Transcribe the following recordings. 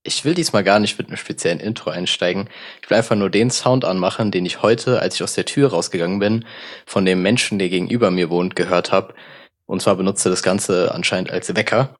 Ich will diesmal gar nicht mit einem speziellen Intro einsteigen. Ich will einfach nur den Sound anmachen, den ich heute, als ich aus der Tür rausgegangen bin, von dem Menschen, der gegenüber mir wohnt, gehört habe. Und zwar benutze das Ganze anscheinend als Wecker.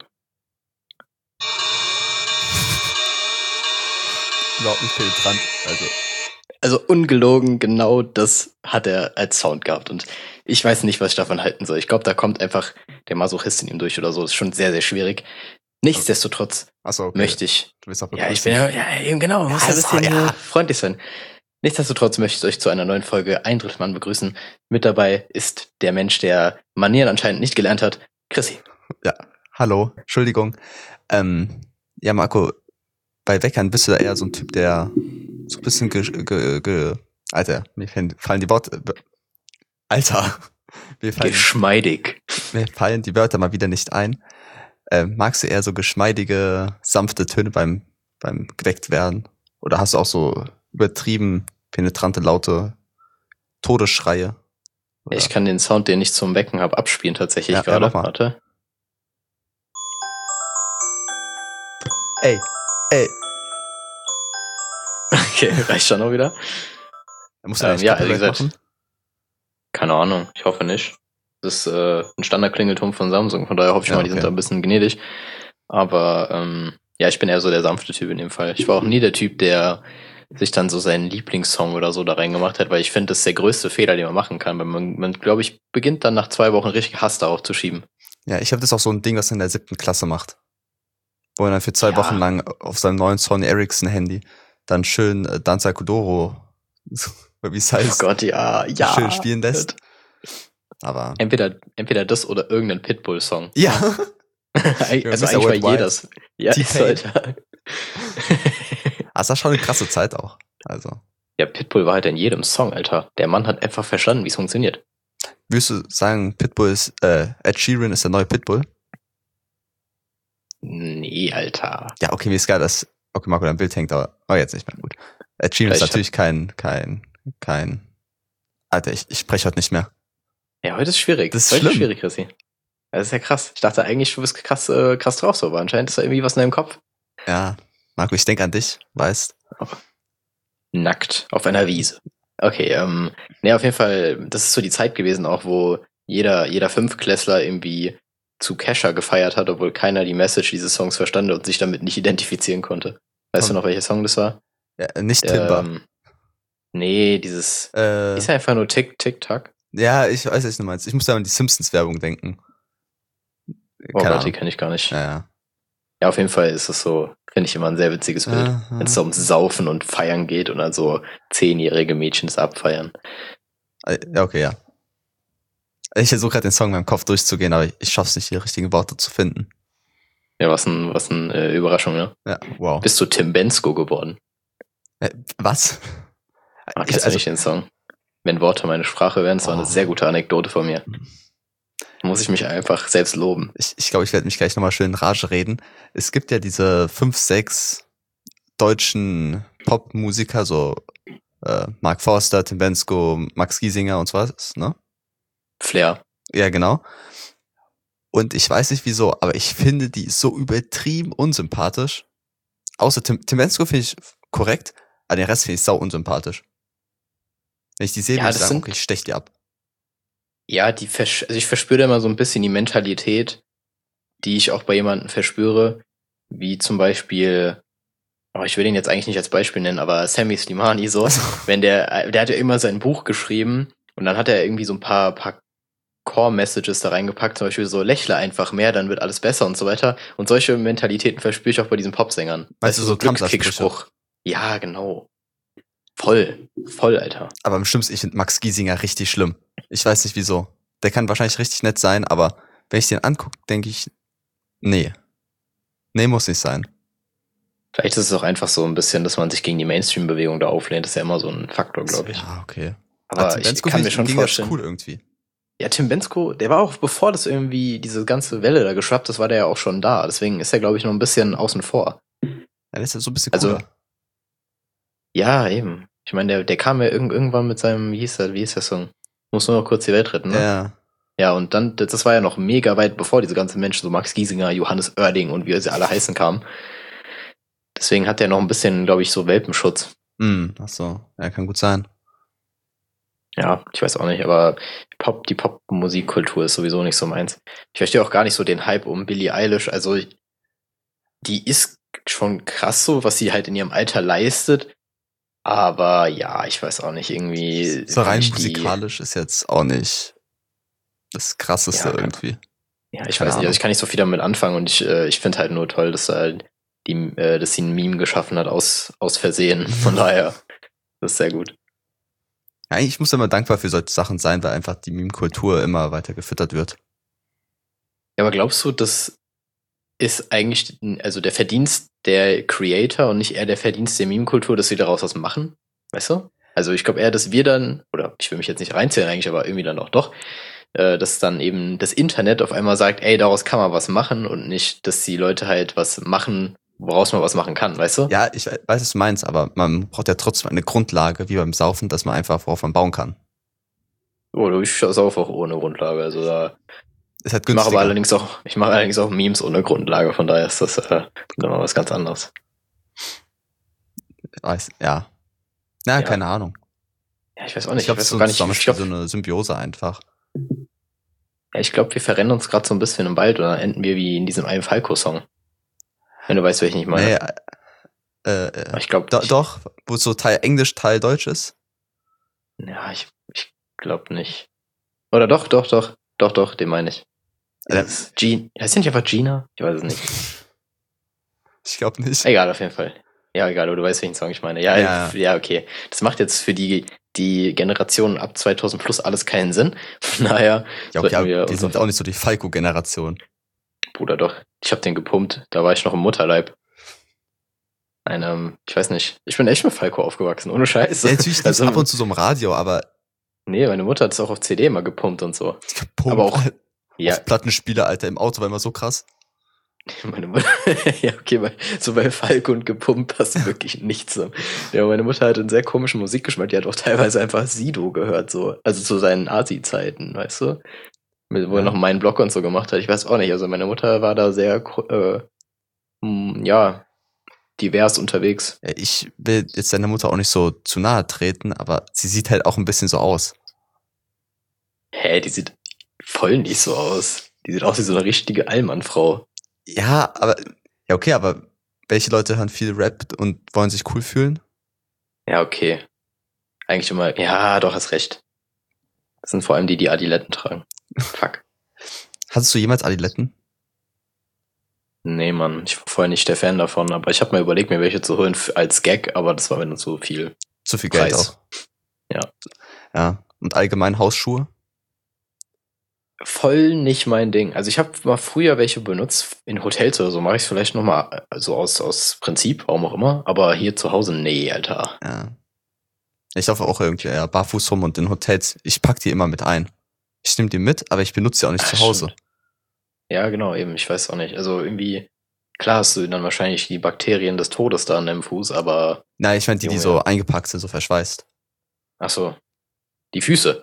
Überhaupt nicht penetrant. Also ungelogen, genau das hat er als Sound gehabt. Und ich weiß nicht, was ich davon halten soll. Ich glaube, da kommt einfach der Masochist in ihm durch oder so. Das ist schon sehr, sehr schwierig. Nichtsdestotrotz okay. möchte ich. Du willst auch Ja, ich bin ja eben genau. Muss ja ein bisschen freundlich sein. Nichtsdestotrotz möchte ich euch zu einer neuen Folge Ein Drittelmann begrüßen. Mit dabei ist der Mensch, der Manieren anscheinend nicht gelernt hat, Chrissy. Ja, hallo, Entschuldigung. Ja, Marco, bei Weckern bist du da eher so ein Typ, der so ein bisschen Alter, mir fallen die Worte. Alter. Geschmeidig. Mir fallen die Wörter mal wieder nicht ein. Magst du eher so geschmeidige, sanfte Töne beim geweckt werden? Oder hast du auch so übertrieben penetrante, laute Todesschreie? Oder? Ich kann den Sound, den ich zum Wecken habe, abspielen tatsächlich gerade. Ja, warte. Ey. Okay, reicht dann auch wieder? Musst du eigentlich machen? Keine Ahnung, ich hoffe nicht. Das ist ein Standardklingelton von Samsung, von daher hoffe ich mal, die sind da ein bisschen gnädig. Aber ja, ich bin eher so der sanfte Typ in dem Fall. Ich war auch nie der Typ, der sich dann so seinen Lieblingssong oder so da reingemacht hat, weil ich finde, das ist der größte Fehler, den man machen kann, weil man glaube ich, beginnt dann nach 2 Wochen richtig Hass darauf zu schieben. Ja, ich habe das auch so ein Ding, was er in der 7. Klasse macht. Wo er dann für 2 Wochen lang auf seinem neuen Sony Ericsson Handy dann schön Danza Kuduro, wie es heißt, oh Gott, ja, schön spielen lässt. Aber entweder das oder irgendein Pitbull-Song. Ja. Also eigentlich war jedes. Ja, ist Alter. Das war schon eine krasse Zeit auch. Also. Ja, Pitbull war halt in jedem Song, Alter. Der Mann hat einfach verstanden, wie es funktioniert. Würdest du sagen, Pitbull ist, Ed Sheeran ist der neue Pitbull? Nee, Alter. Ja, okay, mir ist geil, dass, okay, Marco, dein Bild hängt, aber, jetzt nicht mehr gut. Ed Sheeran ist natürlich kein, Alter, ich spreche heute nicht mehr. Ja, heute ist schwierig. Das ist schwierig, Chrissy. Das ist ja krass. Ich dachte eigentlich, du bist krass drauf so, aber anscheinend ist da irgendwie was in deinem Kopf. Ja, Marco, ich denke an dich, weißt. Nackt auf einer Wiese. Okay, ne, auf jeden Fall, das ist so die Zeit gewesen auch, wo jeder Fünftklässler irgendwie zu Kesha gefeiert hat, obwohl keiner die Message dieses Songs verstand und sich damit nicht identifizieren konnte. Weißt du noch, welcher Song das war? Ja, nicht Timber. Nee, dieses ist ja einfach nur Tick-Tack. Ja, ich weiß, was du meinst. Ich muss da an die Simpsons-Werbung denken. Oh Gott, die kenne ich gar nicht. Ja, auf jeden Fall ist es so, finde ich immer ein sehr witziges Bild. Wenn es so ums Saufen und Feiern geht und dann so 10-jährige Mädchen das abfeiern. Ja, okay, ja. Ich versuche gerade den Song in meinem Kopf durchzugehen, aber ich schaffe es nicht, die richtigen Worte zu finden. Ja, was ein Überraschung, ne? Ja, wow. Bist du Tim Bensko geworden? Was? Kennst du nicht den Song? Wenn Worte meine Sprache wären, das war eine sehr gute Anekdote von mir. Muss ich mich einfach selbst loben. Ich glaube, ich werde mich gleich nochmal schön in Rage reden. Es gibt ja diese 5, 6 deutschen Popmusiker, so Mark Forster, Tim Bensko, Max Giesinger und so was, ne? Flair. Ja, genau. Und ich weiß nicht wieso, aber ich finde die so übertrieben unsympathisch. Außer Tim Bensko finde ich korrekt, aber den Rest finde ich sau unsympathisch. Wenn ich die sehe, würde ich sagen, okay, ich stech die ab. Ja, ich verspüre da immer so ein bisschen die Mentalität, die ich auch bei jemandem verspüre, wie zum Beispiel, ich will ihn jetzt eigentlich nicht als Beispiel nennen, aber Sammy Slimani so, wenn der hat ja immer sein Buch geschrieben und dann hat er irgendwie so ein paar Core-Messages da reingepackt, zum Beispiel so, lächle einfach mehr, dann wird alles besser und so weiter. Und solche Mentalitäten verspüre ich auch bei diesen Popsängern. Weißt du, so Glückskickspruch. Ja, genau. Voll, Alter. Aber am schlimmsten, ich finde Max Giesinger richtig schlimm. Ich weiß nicht wieso. Der kann wahrscheinlich richtig nett sein, aber wenn ich den angucke, denke ich, nee. Nee, muss nicht sein. Vielleicht ist es auch einfach so ein bisschen, dass man sich gegen die Mainstream-Bewegung da auflehnt. Das ist ja immer so ein Faktor, glaube ich. Ja, okay. Aber ich kann mir schon vorstellen. Cool irgendwie. Ja, Tim Bensko, der war auch, bevor das irgendwie diese ganze Welle da geschwappt ist, war der ja auch schon da. Deswegen ist er, glaube ich, noch ein bisschen außen vor. Ja, der ist ja so ein bisschen cooler. Also, ja, eben. Ich meine, der kam ja irgendwann mit seinem, wie hieß der Song? Muss nur noch kurz die Welt retten, ne? Ja. Ja, und dann, das war ja noch mega weit, bevor diese ganzen Menschen, so Max Giesinger, Johannes Oerding und wie sie alle heißen kamen. Deswegen hat der noch ein bisschen, glaube ich, so Welpenschutz. Ach so, ja, kann gut sein. Ja, ich weiß auch nicht, aber die Pop-Musikkultur ist sowieso nicht so meins. Ich verstehe auch gar nicht so den Hype um Billie Eilish. Also, die ist schon krass so, was sie halt in ihrem Alter leistet. Aber ja, ich weiß auch nicht, irgendwie. So rein musikalisch ist jetzt auch nicht das Krasseste irgendwie. Ja, ich weiß nicht, also ich kann nicht so viel damit anfangen und ich finde halt nur toll, dass dass sie ein Meme geschaffen hat aus Versehen. Von daher, das ist sehr gut. Ja, ich muss immer dankbar für solche Sachen sein, weil einfach die Meme-Kultur immer weiter gefüttert wird. Ja, aber glaubst du, das ist eigentlich, also der Verdienst der Creator und nicht eher der Verdienst der Meme-Kultur, dass wir daraus was machen? Weißt du? Also ich glaube eher, dass wir dann, oder ich will mich jetzt nicht reinzählen eigentlich, aber irgendwie dann auch doch, dass dann eben das Internet auf einmal sagt, ey, daraus kann man was machen und nicht, dass die Leute halt was machen, woraus man was machen kann, weißt du? Ja, ich weiß, was du meinst, aber man braucht ja trotzdem eine Grundlage, wie beim Saufen, dass man einfach worauf man bauen kann. Oder ich saufe auch ohne Grundlage, also da Ist halt ich mache günstiger. allerdings auch Memes ohne Grundlage, von daher ist das nochmal was ganz anderes. Ja. Ja. Keine Ahnung. Ja, ich weiß auch nicht, Ich glaube, weiß so auch gar nicht, so eine Symbiose einfach. ja, ich glaube, wir verrennen uns gerade so ein bisschen im Wald oder enden wir wie in diesem einen Falco-Song. Wenn du weißt, welchen ich meine. Ich glaube doch, wo es so Teil Englisch, Teil Deutsch ist. Ja, ich glaube nicht. Oder doch, den meine ich. Heißt der nicht einfach Gina? Ich weiß es nicht. Ich glaube nicht. Egal, auf jeden Fall. Ja, egal, aber du weißt, welchen Song ich meine. Ja, okay. Das macht jetzt für die Generation ab 2000 plus alles keinen Sinn. Von daher ja, okay, wir sind auch nicht so die Falco-Generation. Bruder, doch. Ich habe den gepumpt. Da war ich noch im Mutterleib. Ich weiß nicht. Ich bin echt mit Falco aufgewachsen, ohne Scheiß. Ja, natürlich also, ab und zu so im Radio, aber... Nee, meine Mutter hat es auch auf CD immer gepumpt und so. Gepumpt? Aber auch... Ja. Auf Plattenspieler, Alter, im Auto war immer so krass. Meine Mutter, ja, okay, so bei Falco und gepumpt passt wirklich nichts. Ja, meine Mutter hatte einen sehr komischen Musikgeschmack, die hat auch teilweise einfach Sido gehört, so. Also zu seinen Asi-Zeiten, weißt du? Wo er noch meinen Blog und so gemacht hat. Ich weiß auch nicht, also meine Mutter war da sehr, divers unterwegs. Ja, ich will jetzt deiner Mutter auch nicht so zu nahe treten, aber sie sieht halt auch ein bisschen so aus. Die sieht voll nicht so aus. Die sieht aus wie so eine richtige Allmann-Frau. Ja, aber welche Leute hören viel Rap und wollen sich cool fühlen? Ja, okay. Eigentlich immer, ja, doch, hast recht. Das sind vor allem die Adiletten tragen. Fuck. Hattest du jemals Adiletten? Nee, Mann, ich war vorher nicht der Fan davon, aber ich habe mir überlegt, mir welche zu holen als Gag, aber das war mir dann zu viel. Zu viel Geld auch. Ja. Ja, und allgemein Hausschuhe? Voll nicht mein Ding. Also ich habe mal früher welche benutzt, in Hotels oder so, mache ich es vielleicht nochmal, also aus Prinzip, warum auch immer, aber hier zu Hause, nee, Alter. Ja. Ich laufe auch irgendwie barfuß rum und in Hotels, ich pack die immer mit ein. Ich nehme die mit, aber ich benutze sie auch nicht zu Hause. Stimmt. Ja, genau, eben, ich weiß auch nicht. Also irgendwie, klar hast du dann wahrscheinlich die Bakterien des Todes da an deinem Fuß, aber... Nein, ich meine die so eingepackt sind, so verschweißt. Ach so, die Füße.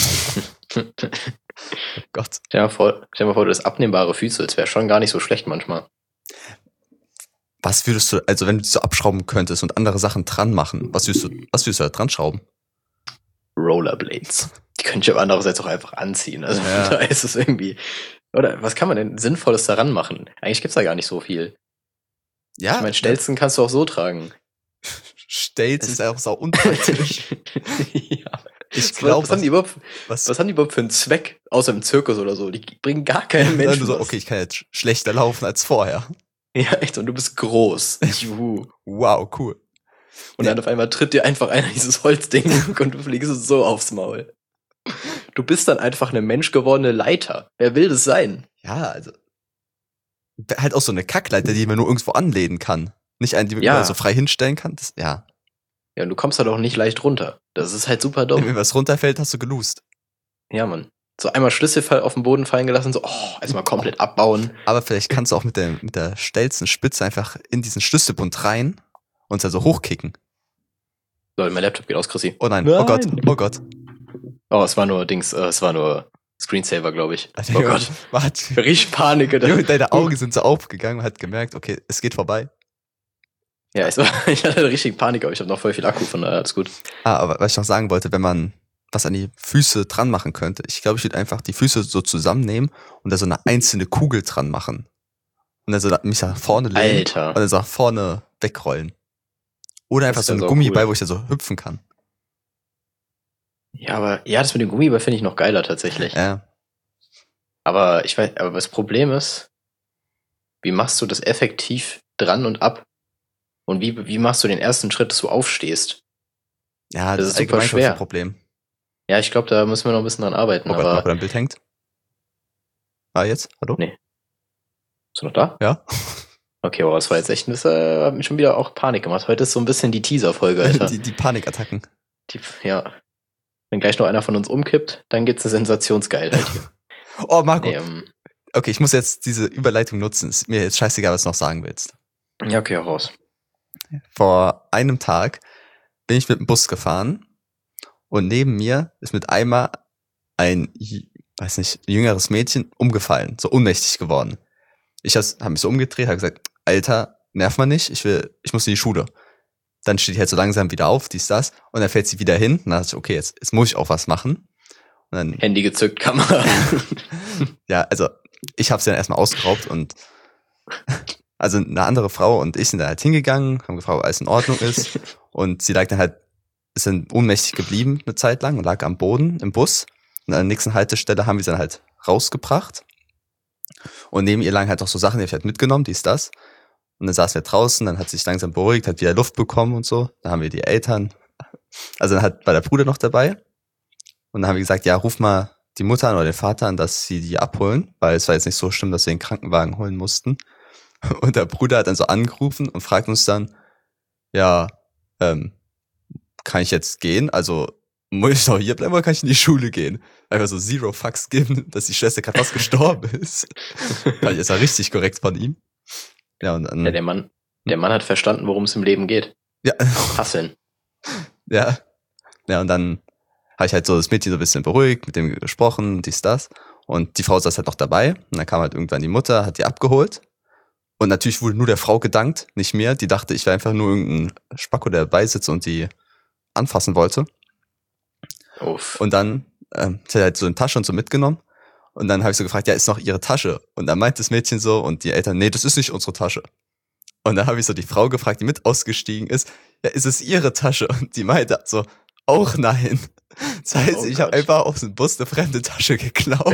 Oh Gott. Stell dir mal vor, du hast abnehmbare Füße, das wäre schon gar nicht so schlecht manchmal. Was würdest du, also wenn du die so abschrauben könntest und andere Sachen dran machen, was würdest du da dran schrauben? Rollerblades. Die könnte ich aber andererseits auch einfach anziehen. Also da ist es irgendwie... Oder was kann man denn Sinnvolles daran machen? Eigentlich gibt's da gar nicht so viel. Ja. Ich meine, Stelzen kannst du auch so tragen. Stelzen ist einfach so unpraktisch. Ja. Ich glaube, was haben die überhaupt für einen Zweck, außer im Zirkus oder so? Die bringen gar keinen Menschen. So, okay, ich kann jetzt schlechter laufen als vorher. Ja, echt, und du bist groß. Juhu. Wow, cool. Und dann auf einmal tritt dir einfach einer dieses Holzding und du fliegst so aufs Maul. Du bist dann einfach eine menschgewordene Leiter. Wer will das sein? Ja, also halt auch so eine Kackleiter, die man nur irgendwo anlehnen kann. Nicht eine, die man so frei hinstellen kann. Ja, und du kommst halt auch nicht leicht runter. Das ist halt super dumm. Wenn was runterfällt, hast du geloost. Ja, Mann. So einmal Schlüssel auf den Boden fallen gelassen, so, erstmal komplett abbauen. Aber vielleicht kannst du auch mit der Stelzenspitze einfach in diesen Schlüsselbund rein und dann so hochkicken. Lol, mein Laptop geht aus, Chrissy. Oh nein, oh Gott. Oh, es war nur Screensaver, glaube ich. Oh Gott. Warte. Richtig Panik. Deine Augen sind so aufgegangen und hat gemerkt, okay, es geht vorbei. Ja, ich hatte richtig Panik, aber ich habe noch voll viel Akku, von daher alles gut. Aber was ich noch sagen wollte, wenn man was an die Füße dran machen könnte, ich glaube, ich würde einfach die Füße so zusammennehmen und da so eine einzelne Kugel dran machen. Und dann so mich nach vorne lehnen Alter, und dann so nach vorne wegrollen. Oder einfach das so wäre ein so Gummiball, cool. wo ich da so hüpfen kann. Ja, aber ja, das mit dem Gummiball finde ich noch geiler tatsächlich. Ja, Aber ich weiß, aber das Problem ist, wie machst du das effektiv dran und ab? Und wie machst du den ersten Schritt, dass du aufstehst? ja, Das das ist ist super allgemein, glaube ich, ein schwer. Problem. Ja, ich glaube, da müssen wir noch ein bisschen dran arbeiten, Oh Gott, aber Marco, dein Bild hängt. Ah, jetzt? Hallo? nee. Bist du noch da? Ja? Okay, aber das war jetzt echt, das hat mir schon wieder auch Panik gemacht. Heute ist so ein bisschen die Teaser-Folge, Alter. Die Panikattacken. Ja. Wenn gleich noch einer von uns umkippt, dann gibt's eine Sensationsgeilheit hier. Oh, Marco. Nee, Okay, ich muss jetzt diese Überleitung nutzen. Ist mir jetzt scheißegal, was du noch sagen willst. ja, okay, auch raus. Vor einem Tag bin ich mit dem Bus gefahren und neben mir ist mit einmal ein, weiß nicht, jüngeres Mädchen umgefallen, so ohnmächtig geworden. Ich habe mich so umgedreht, habe gesagt, Alter, nerv mal nicht, ich muss in die Schule. Dann steht die halt so langsam wieder auf, dies, das, und dann fällt sie wieder hin. Und dann dachte ich, okay, jetzt muss ich auch was machen. Und dann, Handy gezückt, Kamera. ja, also ich habe sie dann erstmal ausgeraubt und also eine andere Frau und ich sind da halt hingegangen, haben gefragt, ob alles in Ordnung ist. Und sie lag dann halt, ist dann ohnmächtig geblieben eine Zeit lang und lag am Boden im Bus. Und an der nächsten Haltestelle haben wir sie dann halt rausgebracht. Und neben ihr lagen halt auch so Sachen, die habe ich halt mitgenommen, dies, das. Und dann saßen wir draußen, dann hat sie sich langsam beruhigt, hat wieder Luft bekommen und so. Dann haben wir die Eltern, also dann war der Bruder noch dabei. Und dann haben wir gesagt, ja, ruf mal die Mutter an oder den Vater an, dass sie die abholen, weil es war jetzt nicht so schlimm, dass wir den Krankenwagen holen mussten. Und der Bruder hat dann so angerufen und fragt uns dann, ja, kann ich jetzt gehen? Also muss ich noch hier bleiben oder kann ich in die Schule gehen? Einfach so zero fucks geben, dass die Schwester gerade fast gestorben ist. Das war richtig korrekt von ihm. Ja, und dann, Ja, der Mann hat verstanden, worum es im Leben geht. ja, Hasseln. ja, ja, und dann habe ich halt so das Mädchen so ein bisschen beruhigt, mit dem gesprochen, dies, das. Und die Frau saß halt noch dabei. Und dann kam halt irgendwann die Mutter, hat die abgeholt. Und natürlich wurde nur der Frau gedankt, nicht mir. Die dachte, ich wäre einfach nur irgendein Spacko, der dabei sitzt und die anfassen wollte. Uff. Und dann hat er halt so eine Tasche und so mitgenommen. Und dann habe ich so gefragt, ja, ist noch ihre Tasche? Und dann meint das Mädchen so und die Eltern, nee, das ist nicht unsere Tasche. Und dann habe ich so die Frau gefragt, die mit ausgestiegen ist, ja, ist es ihre Tasche? Und die meinte so, auch nein. Das heißt, Oh ich habe Gott. einfach aus dem Bus eine fremde Tasche geklaut.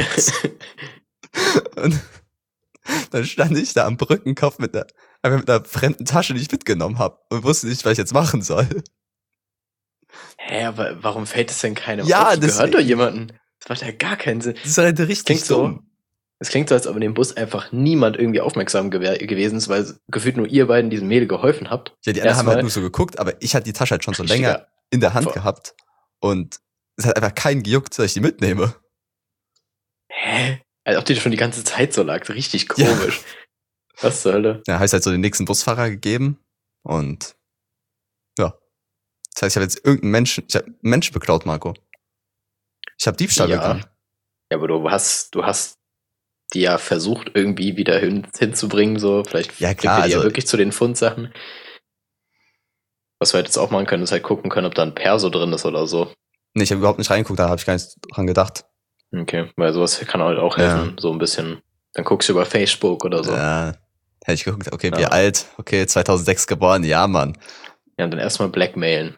Und dann stand ich da am Brückenkopf einfach mit einer fremden Tasche, die ich mitgenommen habe und wusste nicht, was ich jetzt machen soll. Hä, aber warum fällt es denn keinem Ja, auf? Die gehört doch deswegen. jemandem. Das macht ja gar keinen Sinn. Das ist halt richtig Klingt so, dumm. es klingt so, als ob in dem Bus einfach niemand irgendwie aufmerksam gewesen ist, weil gefühlt nur ihr beiden diesem Mädel geholfen habt. Ja, die anderen haben halt Erstmal nur so geguckt, aber ich hatte die Tasche halt schon so richtiger länger in der Hand Opfer. gehabt und es hat einfach keinen gejuckt, dass ich die mitnehme. Hä? Als ob die schon die ganze Zeit so lag. Richtig Ja. komisch. Was zur Hölle? Ja, habe ich halt so den nächsten Busfahrer gegeben und ja. Das heißt, ich habe jetzt ich habe Menschen beklaut, Marco. Ich habe Diebstahl Ja. begangen. Ja, aber du hast die ja versucht, irgendwie wieder hinzubringen, so. Vielleicht Ja, bringt klar, ihr die ja also- wirklich zu den Fundsachen. Was wir halt jetzt auch machen können, ist halt gucken können, ob da ein Perso drin ist oder so. Nee, ich habe überhaupt nicht reingeguckt, da habe ich gar nicht dran gedacht. Okay, weil sowas kann halt auch helfen, so ein bisschen. Dann guckst du über Facebook oder so. Ja, hätte ich geguckt, okay, wie Ja. alt? Okay, 2006 geboren, ja, Mann. Ja, und dann erstmal blackmailen.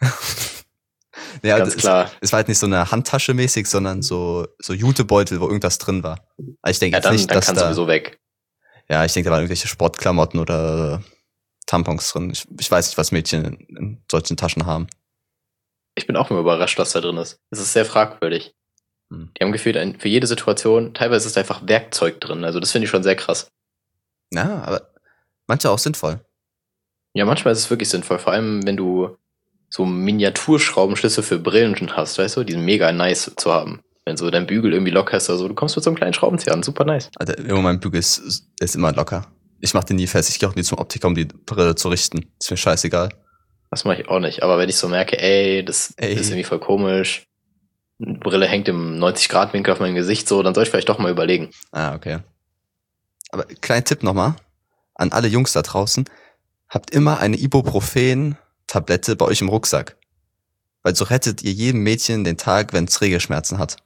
Ja, Ganz klar. Es war halt nicht so eine Handtasche mäßig, sondern so Jutebeutel, wo irgendwas drin war. Also ich denke Ja, jetzt dann nicht, dass kann da, sowieso weg. ja, ich denke, da waren irgendwelche Sportklamotten oder Tampons drin. Ich weiß nicht, was Mädchen in solchen Taschen haben. Ich bin auch immer überrascht, was da drin ist. Es ist sehr fragwürdig. Hm. Die haben gefühlt für jede Situation, teilweise ist einfach Werkzeug drin. Also das finde ich schon sehr krass. Ja, aber manche auch sinnvoll. Ja, manchmal ist es wirklich sinnvoll. Vor allem, wenn du so Miniaturschraubenschlüssel für Brillen hast, weißt du? Die sind mega nice zu haben. Wenn so dein Bügel irgendwie locker ist oder so, du kommst mit so einem kleinen Schraubenzieher an. Super nice. Also mein Bügel ist immer locker. Ich mach den nie fest. Ich gehe auch nie zum Optiker, um die Brille zu richten. Ist mir scheißegal. Das mache ich auch nicht. Aber wenn ich so merke, das ist irgendwie voll komisch, eine Brille hängt im 90-Grad-Winkel auf meinem Gesicht so, dann soll ich vielleicht doch mal überlegen. Ah, okay. Aber kleiner Tipp nochmal an alle Jungs da draußen. habt immer eine Ibuprofen-Tablette bei euch im Rucksack. Weil so rettet ihr jedem Mädchen den Tag, wenn es Regelschmerzen hat.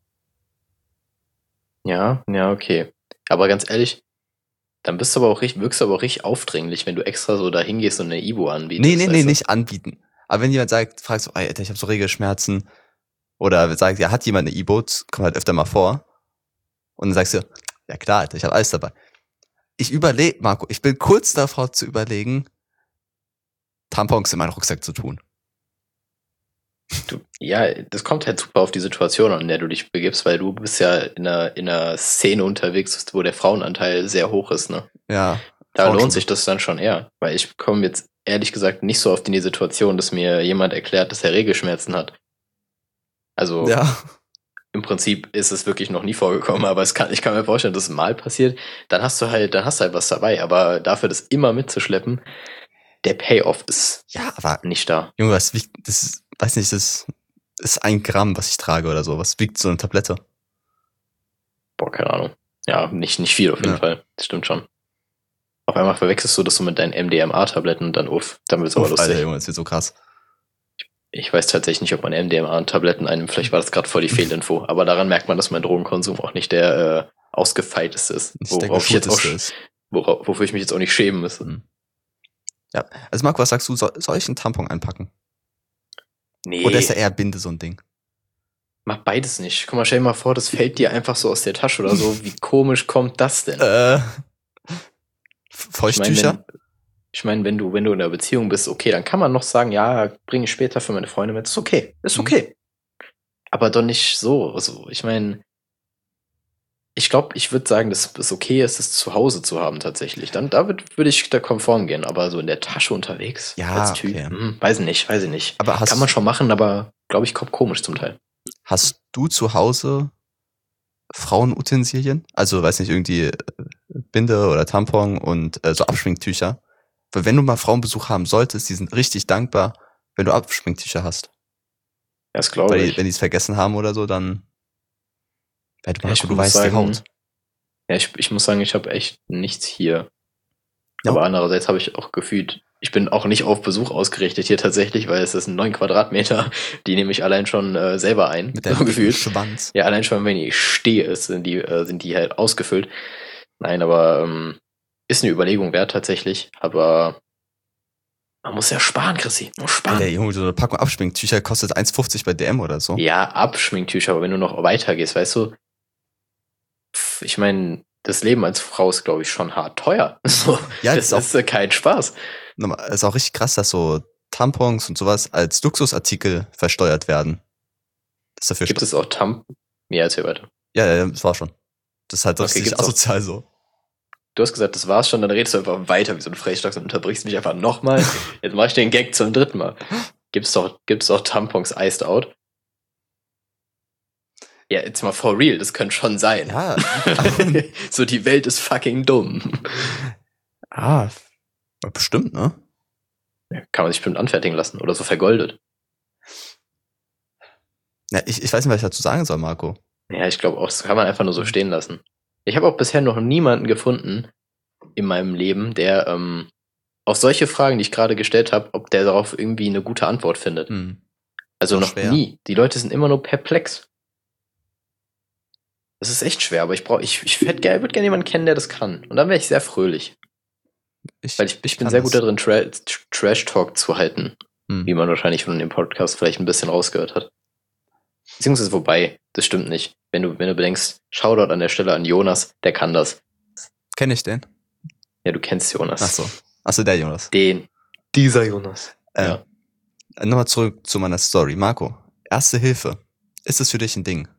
Ja, okay. Aber ganz ehrlich, dann wirkst du aber auch richtig aufdringlich, wenn du extra so da hingehst und eine Ibu anbietest. Nee, nicht anbieten. Aber wenn jemand sagt, fragst du, ey, Alter, ich habe so Regelschmerzen. Oder sagt, ja, hat jemand eine Ibu, das kommt halt öfter mal vor. Und dann sagst du, ja klar, Alter, ich habe alles dabei. Marco, ich bin kurz davor zu überlegen, Tampons in meinen Rucksack zu tun. Ja, das kommt halt super auf die Situation an, in der du dich begibst, weil du bist ja in einer Szene unterwegs, wo der Frauenanteil sehr hoch ist, ne? Ja. Da lohnt sich das dann schon eher, weil ich komme jetzt ehrlich gesagt nicht so oft in die Situation, dass mir jemand erklärt, dass er Regelschmerzen hat. Also Ja. im Prinzip ist es wirklich noch nie vorgekommen, aber ich kann mir vorstellen, dass es mal passiert, dann hast du halt was dabei, aber dafür das immer mitzuschleppen, der Payoff ist aber nicht da. Junge, das ist 1 Gramm, was ich trage oder so. Was wiegt so eine Tablette? Boah, keine Ahnung. Ja, nicht viel auf jeden Fall. Das stimmt schon. Auf einmal verwechselst du das so mit deinen MDMA-Tabletten und dann wird's aber lustig. Alter, Junge, das wird so krass. Ich weiß tatsächlich nicht, ob man MDMA-Tabletten einnimmt. Vielleicht war das gerade voll die Fehlinfo. Aber daran merkt man, dass mein Drogenkonsum auch nicht der ausgefeilteste ist. Wofür ich mich jetzt auch nicht schämen müsste. Ja, also Marco, was sagst du? Soll ich einen Tampon einpacken? Nee. Oder ist ja eher Binde so ein Ding? Mach beides nicht. Guck mal, stell dir mal vor, das fällt dir einfach so aus der Tasche oder so. Wie komisch kommt das denn? Feuchttücher? Ich meine, wenn du in einer Beziehung bist, okay, dann kann man noch sagen, ja, bringe ich später für meine Freunde mit. Ist okay. Aber doch nicht so. Also, ich meine, ich glaube, ich würde sagen, dass es okay ist, es zu Hause zu haben tatsächlich. Dann würde ich da konform gehen, aber so in der Tasche unterwegs als Typ, okay. Weiß ich nicht. Aber kann man schon machen, aber glaube ich, kommt komisch zum Teil. Hast du zu Hause Frauenutensilien? Also, weiß nicht, irgendwie Binde oder Tampon und so Abschminktücher? Weil wenn du mal Frauenbesuch haben solltest, die sind richtig dankbar, wenn du Abschminktücher hast. Das glaube ich. Wenn die es vergessen haben oder so, dann weil du weißt die Haut. Ja, ich muss sagen, ich habe echt nichts hier. Ja. Aber andererseits habe ich auch gefühlt, ich bin auch nicht auf Besuch ausgerichtet hier tatsächlich, weil es ist 9 Quadratmeter, die nehme ich allein schon selber ein. Mit deinem gefühlt. Schwanz. Ja, allein schon, wenn ich stehe, sind die halt ausgefüllt. Nein, aber ist eine Überlegung wert tatsächlich, aber man muss ja sparen, Chrissy. Man muss sparen. Ja, Junge, so eine Packung Abschminktücher kostet 1,50 bei DM oder so. Ja, Abschminktücher, aber wenn du noch weitergehst, weißt du, ich meine, das Leben als Frau ist, glaube ich, schon hart teuer. So, ja, das ist kein Spaß. Es ist auch richtig krass, dass so Tampons und sowas als Luxusartikel versteuert werden. Gibt es auch Tampons? Ja, erzähl weiter. Ja, das war schon. Das ist halt doch richtig asozial so. Du hast gesagt, das war's schon, dann redest du einfach weiter wie so ein Frechdachs und unterbrichst mich einfach nochmal. Jetzt mach ich den Gag zum 3. Mal. Gibt's doch Tampons iced out? Ja, jetzt mal for real, das könnte schon sein. Ja. So, die Welt ist fucking dumm. Bestimmt, ne? Ja, kann man sich bestimmt anfertigen lassen oder so vergoldet. Ja, ich weiß nicht, was ich dazu sagen soll, Marco. Ja, ich glaube auch, das kann man einfach nur so stehen lassen. Ich habe auch bisher noch niemanden gefunden in meinem Leben, der auf solche Fragen, die ich gerade gestellt habe, ob der darauf irgendwie eine gute Antwort findet. Also noch nie. Die Leute sind immer nur perplex. Das ist echt schwer, aber ich würde gerne jemanden kennen, der das kann. Und dann wäre ich sehr fröhlich. Weil ich bin sehr gut darin, Trash-Talk zu halten. Wie man wahrscheinlich von dem Podcast vielleicht ein bisschen rausgehört hat. Beziehungsweise wobei, das stimmt nicht. Wenn du bedenkst, Shoutout an der Stelle an Jonas, der kann das. Kenn ich den? Ja, du kennst Jonas. Achso, der Jonas. Dieser Jonas. Ja. Nochmal zurück zu meiner Story. Marco, Erste Hilfe. Ist das für dich ein Ding?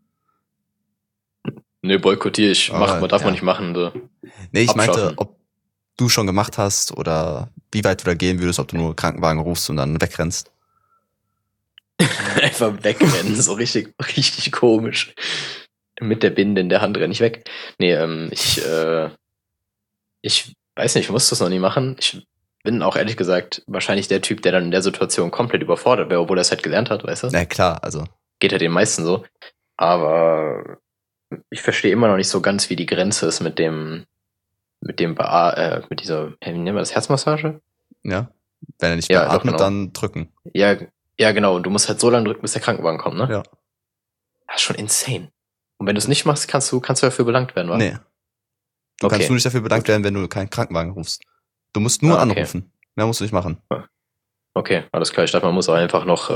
Nee, boykottiere ich. Darf man nicht machen. So. Nee, ich meinte, ob du schon gemacht hast oder wie weit du da gehen würdest, ob du nur Krankenwagen rufst und dann wegrennst. Einfach wegrennen, so richtig komisch. Mit der Binde in der Hand renne ich weg. Nee, ich weiß nicht, ich muss das noch nie machen. Ich bin auch ehrlich gesagt wahrscheinlich der Typ, der dann in der Situation komplett überfordert wäre, obwohl er es halt gelernt hat, weißt du? Ja, klar, also. Geht ja den meisten so. Aber ich verstehe immer noch nicht so ganz, wie die Grenze ist mit dem mit dem mit dieser, wie nennen wir das, Herzmassage? Ja. Wenn er nicht Ja, mehr doch, atmet, genau. dann drücken. Ja, ja, genau. Und du musst halt so lange drücken, bis der Krankenwagen kommt, ne? Ja. Das ist schon insane. Und wenn du es nicht machst, kannst du dafür belangt werden, wa? Nee. Du kannst nur nicht dafür belangt Gut. werden, wenn du keinen Krankenwagen rufst. Du musst nur Okay. anrufen. Mehr musst du nicht machen. Okay, alles klar. Ich dachte, man muss auch einfach noch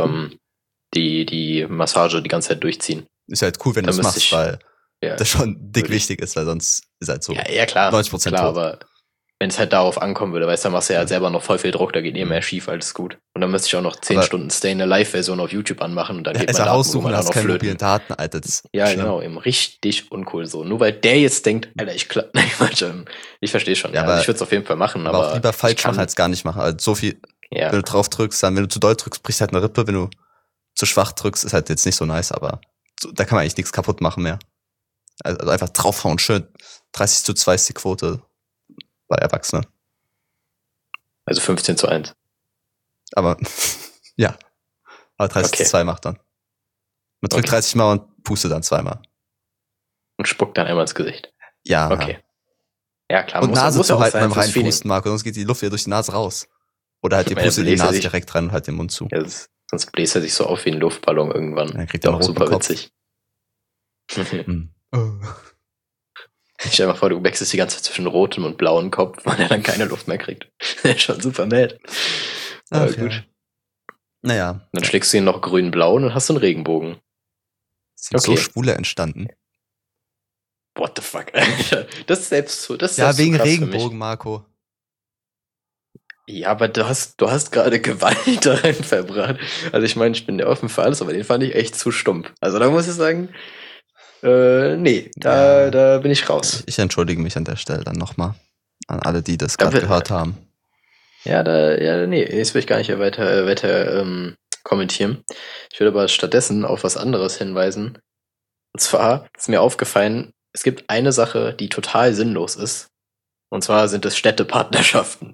die Massage die ganze Zeit durchziehen. Ist halt cool, wenn du Dann es müsste machst, ich- weil Ja, das schon dick würde ich- wichtig ist, weil sonst ist halt so ja klar. 90% Klar, tot. aber wenn es halt darauf ankommen würde, weißt du, dann machst du ja halt selber noch voll viel Druck, da geht mehr schief, alles gut. Und dann müsste ich auch noch 10 Aber- Stunden Stay in the Live-Version auf YouTube anmachen und dann Ja, geht es mein raussuchen, Datenvolumen hast auch noch keine flöten. mobilen Daten, Alter. Das ist Ja, schlimm. genau, eben richtig uncool so. Nur weil der jetzt denkt, Alter, ich verstehe schon. Ja, Ja, aber- also ich würde es auf jeden Fall machen, Aber auch lieber ich falsch kann- machen als gar nicht machen. Also so viel, Ja, wenn du drauf drückst, dann, wenn du zu doll drückst, bricht halt eine Rippe. Wenn du zu schwach drückst, ist halt jetzt nicht so nice, aber so, da kann man eigentlich nichts kaputt machen mehr. Also einfach draufhauen, schön. 30:2 ist die Quote bei Erwachsenen. also 15:1. Aber ja. Aber 30:2 macht dann. Man drückt 30 Mal und pustet dann 2 Mal. Und spuckt dann einmal ins Gesicht. Ja. Okay. Ja, klar. Und Nase ja zu auch halten sein beim fürs Feeling. Reinpusten, Marco, sonst geht die Luft wieder durch die Nase raus. Oder halt die Meine Puste in die bläst er Nase sich- direkt rein und halt den Mund zu. Ja, sonst bläst er sich so auf wie ein Luftballon irgendwann. Dann kriegt er Auch einen roten super Kopf. witzig. Hm. Ich stell dir mal vor, du wechselst die ganze Zeit zwischen rotem und blauem Kopf, weil er dann keine Luft mehr kriegt. Der ist schon super mad. Aber Ach, gut. ja. Naja, Dann schlägst du ihn noch grün-blau und dann hast du einen Regenbogen. sind so Okay. Schwule entstanden. What the fuck, Alter? Das ist selbst so. Das ist Ja, selbst so wegen krass für Regenbogen, mich. Marco. Ja, aber du hast gerade Gewalt da rein verbracht. Also ich meine, ich bin ja offen für alles, aber den fand ich echt zu stumpf. Also da muss ich sagen, nee, da bin ich raus. Ich entschuldige mich an der Stelle dann nochmal an alle, die das Da gerade will- gehört haben. Ja, nee, jetzt will ich gar nicht weiter kommentieren. Ich würde aber stattdessen auf was anderes hinweisen. Und zwar ist mir aufgefallen, es gibt eine Sache, die total sinnlos ist. Und zwar sind es Städtepartnerschaften.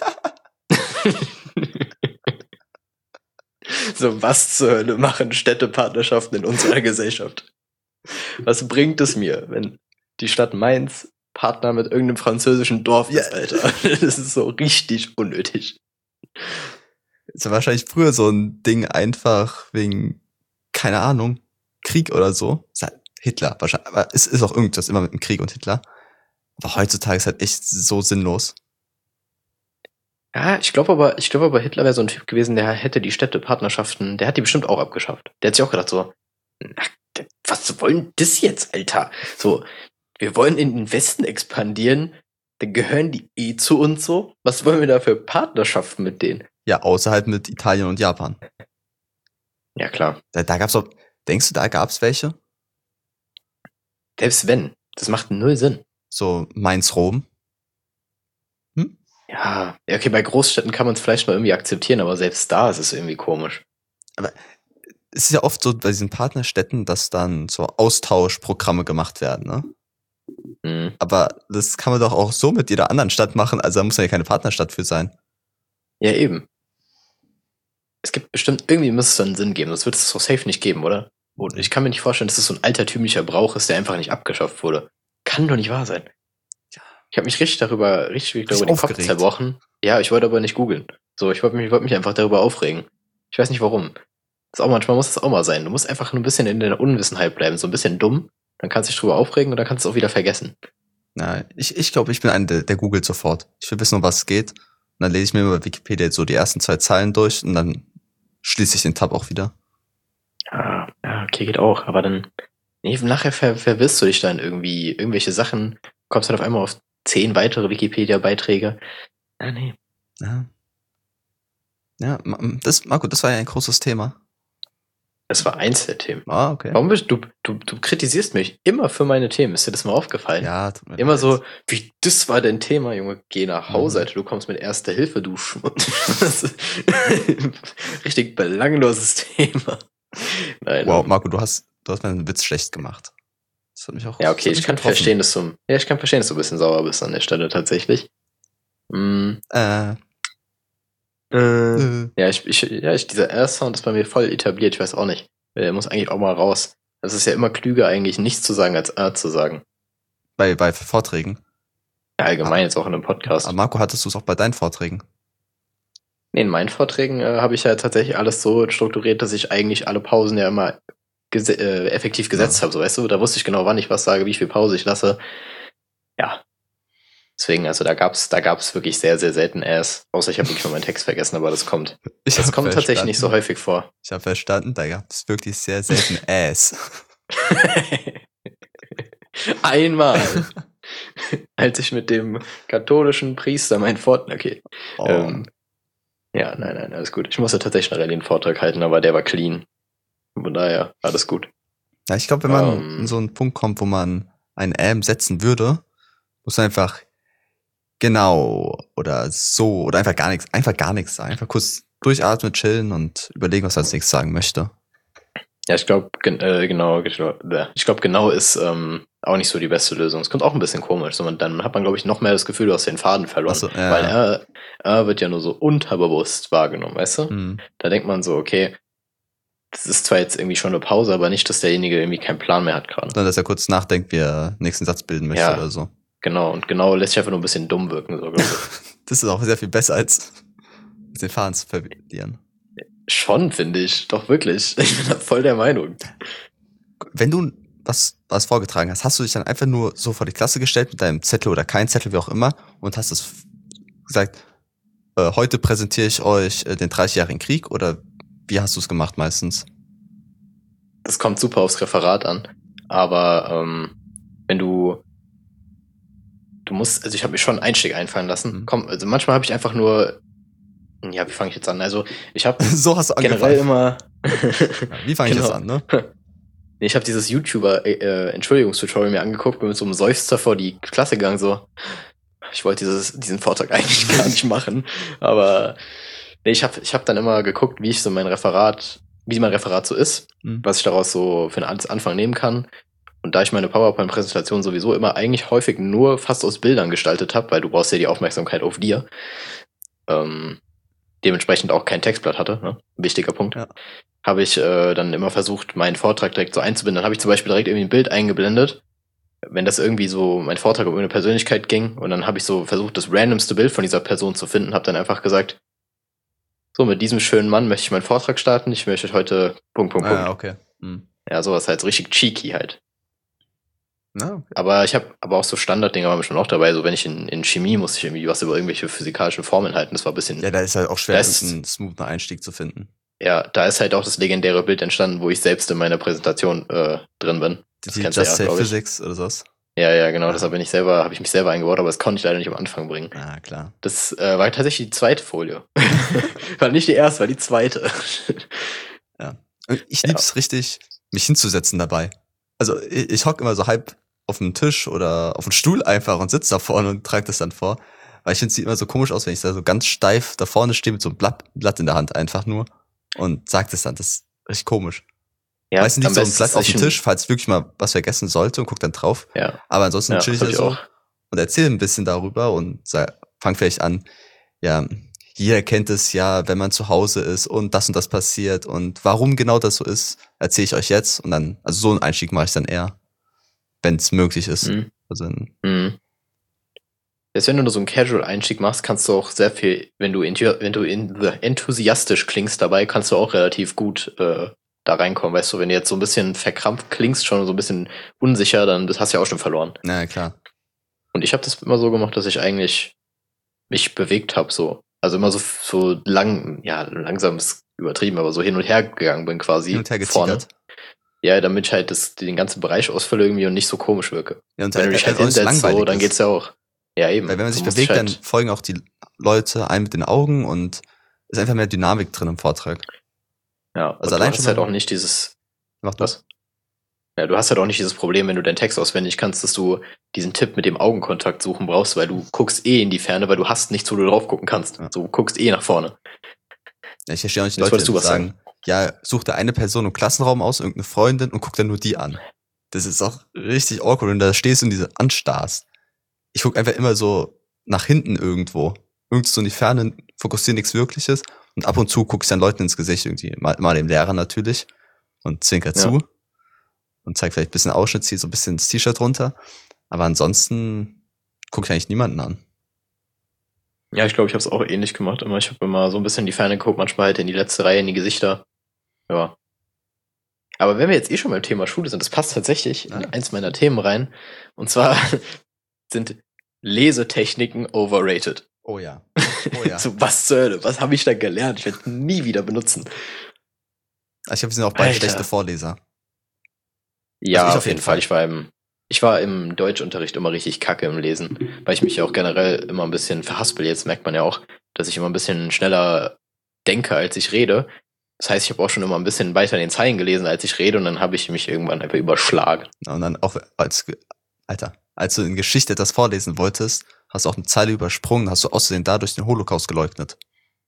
So, was zur Hölle machen Städtepartnerschaften in unserer Gesellschaft? Was bringt es mir, wenn die Stadt Mainz Partner mit irgendeinem französischen Dorf ist, Alter? Das ist so richtig unnötig. Ist ja wahrscheinlich früher so ein Ding einfach wegen, keine Ahnung, Krieg oder so. Ist halt Hitler wahrscheinlich. Aber es ist auch irgendwas immer mit dem Krieg und Hitler. Aber heutzutage ist halt echt so sinnlos. Ja, ich glaube aber, Hitler wäre so ein Typ gewesen, der hätte die Städtepartnerschaften, der hat die bestimmt auch abgeschafft. Der hat sich auch gedacht so, ach, was wollen das jetzt, Alter? So, wir wollen in den Westen expandieren, dann gehören die eh zu uns so. Was wollen wir da für Partnerschaften mit denen? Ja, außer halt mit Italien und Japan. Ja, klar. Da gab's auch, denkst du, da gab's welche? Selbst wenn, das macht null Sinn. So Mainz-Rom? Ja, okay, bei Großstädten kann man es vielleicht mal irgendwie akzeptieren, aber selbst da ist es irgendwie komisch. Es ist ja oft so bei diesen Partnerstädten, dass dann so Austauschprogramme gemacht werden, ne? Hm. Aber das kann man doch auch so mit jeder anderen Stadt machen, also da muss ja keine Partnerstadt für sein. Ja, eben. Es gibt bestimmt, irgendwie muss es so einen Sinn geben, das wird es doch safe nicht geben, oder? Und ich kann mir nicht vorstellen, dass das so ein altertümlicher Brauch ist, der einfach nicht abgeschafft wurde. Kann doch nicht wahr sein. Ich habe mich richtig darüber den Kopf aufgeregt. zerbrochen. Ja, ich wollte aber nicht googeln. So, ich wollte mich einfach darüber aufregen. Ich weiß nicht warum. Das ist auch manchmal muss das auch mal sein. Du musst einfach nur ein bisschen in der Unwissenheit bleiben, so ein bisschen dumm. Dann kannst du dich drüber aufregen und dann kannst du es auch wieder vergessen. Na, ich glaube, ich bin einer, der googelt sofort. Ich will wissen, um was es geht. Und dann lese ich mir über Wikipedia jetzt so die ersten 2 Zeilen durch und dann schließe ich den Tab auch wieder. Ja, okay, geht auch. Aber dann, nee, nachher verwirrst du dich dann irgendwie irgendwelche Sachen, kommst dann auf einmal auf 10 weitere Wikipedia-Beiträge. Ah, nee. Ja. Ja, Marco, das war ja ein großes Thema. Das war eins der Themen. Ah, okay. Warum bist du kritisierst mich immer für meine Themen? Ist dir das mal aufgefallen? Ja, tut mir Immer leid. so, wie, das war dein Thema, Junge, geh nach Hause, Mhm. Alter, du kommst mit Erster Hilfe, du Schmutz. Das ist richtig belangloses Thema. Nein, Wow, Marco, du hast meinen Witz schlecht gemacht. Das hat mich auch. ja, okay, das hat ich mich kann getroffen. verstehen, dass du ein bisschen sauer bist an der Stelle tatsächlich. Ja, dieser R-Sound ist bei mir voll etabliert, ich weiß auch nicht. Der muss eigentlich auch mal raus. Es ist ja immer klüger eigentlich, nichts zu sagen, als R zu sagen. Bei Vorträgen. allgemein jetzt auch in einem Podcast. Aber Marco, hattest du es auch bei deinen Vorträgen? Nee, in meinen Vorträgen habe ich ja tatsächlich alles so strukturiert, dass ich eigentlich alle Pausen ja immer effektiv gesetzt habe, so weißt du, da wusste ich genau, wann ich was sage, wie viel Pause ich lasse. Ja. Deswegen, also da gab's wirklich sehr, sehr selten außer ich habe wirklich mal meinen Text vergessen, aber das kommt. Das kommt tatsächlich nicht so häufig vor. Ich habe verstanden, da gab es wirklich sehr selten Einmal. Als ich mit dem katholischen Priester meinen Vortrag, okay. Ja, nein, alles gut. Ich musste tatsächlich einen Rallye-Vortrag halten, aber der war clean. Von daher, alles gut. Ja, ich glaube, wenn man in so einen Punkt kommt, wo man ein setzen würde, muss man einfach genau oder so oder einfach gar nichts sagen. Einfach kurz durchatmen, chillen und überlegen, was er als nächstes sagen möchte. Ja, ich glaube, genau ist auch nicht so die beste Lösung. Es kommt auch ein bisschen komisch. So, dann hat man, glaube ich, noch mehr das Gefühl, du hast den Faden verloren. Ach so, ja. Weil er wird ja nur so unterbewusst wahrgenommen, weißt du? Da denkt man so, okay, das ist zwar jetzt irgendwie schon eine Pause, aber nicht, dass derjenige irgendwie keinen Plan mehr hat gerade. Sondern dass er kurz nachdenkt, wie er nächsten Satz bilden möchte oder so. Genau, und genau lässt sich einfach nur ein bisschen dumm wirken. So, glaube ich. Das ist auch sehr viel besser, als den Faden zu verlieren. Schon, finde ich. Doch wirklich. Ich bin da voll der Meinung. Wenn du was vorgetragen hast du dich dann einfach nur so vor die Klasse gestellt mit deinem Zettel oder kein Zettel, wie auch immer, und hast es gesagt, heute präsentiere ich euch den 30-jährigen Krieg, oder wie hast du es gemacht meistens? Das kommt super aufs Referat an. Aber wenn du musst, also ich habe mir schon einen Einstieg einfallen lassen. Also manchmal habe ich einfach nur, ja, wie fange ich jetzt an? Also ich habe so hast du generell immer wie fange ich jetzt an, ne? Ich habe dieses YouTuber-Entschuldigungstutorial mir angeguckt, bin mit so einem Seufzer vor die Klasse gegangen, so. Ich wollte diesen Vortrag eigentlich gar nicht machen, aber nee, ich hab dann immer geguckt, wie mein Referat so ist, was ich daraus so für einen Anfang nehmen kann. Und da ich meine PowerPoint-Präsentation sowieso immer eigentlich häufig nur fast aus Bildern gestaltet habe, weil du brauchst ja die Aufmerksamkeit auf dir, dementsprechend auch kein Textblatt hatte, ne? Wichtiger Punkt. Ja. Habe ich dann immer versucht, meinen Vortrag direkt so einzubinden. Dann habe ich zum Beispiel direkt irgendwie ein Bild eingeblendet, wenn das irgendwie so mein Vortrag um eine Persönlichkeit ging. Und dann habe ich so versucht, das randomste Bild von dieser Person zu finden. Habe dann einfach gesagt, so, mit diesem schönen Mann möchte ich meinen Vortrag starten. Ich möchte heute ... Ah, okay. Ja, sowas halt so richtig cheeky halt. Ah, okay. Aber ich habe auch so Standarddinger waren schon auch dabei. So, wenn ich in Chemie musste ich irgendwie was über irgendwelche physikalischen Formeln halten. Das war ein bisschen... Ja, da ist halt auch schwer, einen smoothen Einstieg zu finden. Ja, da ist halt auch das legendäre Bild entstanden, wo ich selbst in meiner Präsentation drin bin. Das die Just Say Physics oder sowas? Ja, genau, das habe ich mich selber eingebaut, aber das konnte ich leider nicht am Anfang bringen. Ah, klar. Das war tatsächlich die zweite Folie. War nicht die erste, war die zweite. Ja. Und ich lieb's richtig, mich hinzusetzen dabei. Also ich hock immer so halb auf dem Tisch oder auf dem Stuhl einfach und sitze da vorne und trage das dann vor. Weil ich finde, es sieht immer so komisch aus, wenn ich da so ganz steif da vorne stehe mit so einem Blatt in der Hand einfach nur und sag das dann. Das ist richtig komisch. Ja, meistens liegt so ein Blatt auf dem Tisch, falls wirklich mal was vergessen sollte, und guck dann drauf. Ja. Aber ansonsten chill ich da so und erzähle ein bisschen darüber und fang vielleicht an, ja, jeder kennt es ja, wenn man zu Hause ist und das passiert und warum genau das so ist, erzähle ich euch jetzt, und dann, also so einen Einstieg mache ich dann eher, wenn es möglich ist. Also Selbst wenn du nur so einen Casual-Einstieg machst, kannst du auch sehr viel, wenn du enthusiastisch klingst dabei, kannst du auch relativ gut da reinkommen, weißt du, wenn du jetzt so ein bisschen verkrampft klingst, schon so ein bisschen unsicher, dann hast du ja auch schon verloren. Na klar. Und ich habe das immer so gemacht, dass ich eigentlich mich bewegt habe, so. Also immer so langsam ist übertrieben, aber so hin und her gegangen bin quasi. Hin und her gezittert. Ja, damit ich halt den ganzen Bereich ausfülle irgendwie und nicht so komisch wirke. Ja, und wenn du dich halt hinsetzt, so, dann geht's ja auch. Ja, eben. Weil wenn man sich bewegt, dann folgen auch die Leute einem mit den Augen und ist einfach mehr Dynamik drin im Vortrag. Ja, also allein schon halt auch nicht dieses... Was? Ja, du hast halt auch nicht dieses Problem, wenn du deinen Text auswendig kannst, dass du diesen Tipp mit dem Augenkontakt suchen brauchst, weil du guckst in die Ferne, weil du hast nichts, wo du drauf gucken kannst. Ja. So, du guckst nach vorne. Ja, ich verstehe auch nicht Leute, die sagen, ja, such dir eine Person im Klassenraum aus, irgendeine Freundin, und guck dann nur die an. Das ist auch richtig awkward, und da stehst du und diese anstarrst. Ich guck einfach immer so nach hinten irgendwo so in die Ferne, fokussiere nichts Wirkliches, und ab und zu gucke ich dann Leuten ins Gesicht, irgendwie mal dem Lehrer natürlich, und zwinker zu und zeig vielleicht ein bisschen Ausschnitt, zieh so ein bisschen das T-Shirt runter, aber ansonsten guckt eigentlich niemanden an. Ja, ich glaube, ich habe es auch ähnlich gemacht. Ich habe immer so ein bisschen in die Ferne geguckt, manchmal halt in die letzte Reihe, in die Gesichter. Ja. Aber wenn wir jetzt schon beim Thema Schule sind, das passt tatsächlich in eins meiner Themen rein. Und zwar sind Lesetechniken overrated. Oh ja. So, was zur Hölle? Was habe ich da gelernt? Ich werde nie wieder benutzen. Ich glaube, wir sind auch beide schlechte Vorleser. Ja, also auf jeden Fall. Ich war im Deutschunterricht immer richtig kacke im Lesen, weil ich mich ja auch generell immer ein bisschen verhaspel. Jetzt merkt man ja auch, dass ich immer ein bisschen schneller denke, als ich rede. Das heißt, ich habe auch schon immer ein bisschen weiter in den Zeilen gelesen, als ich rede, und dann habe ich mich irgendwann einfach überschlagen. Und dann auch als du in Geschichte etwas vorlesen wolltest, hast du auch eine Zeile übersprungen, hast du außerdem dadurch den Holocaust geleugnet.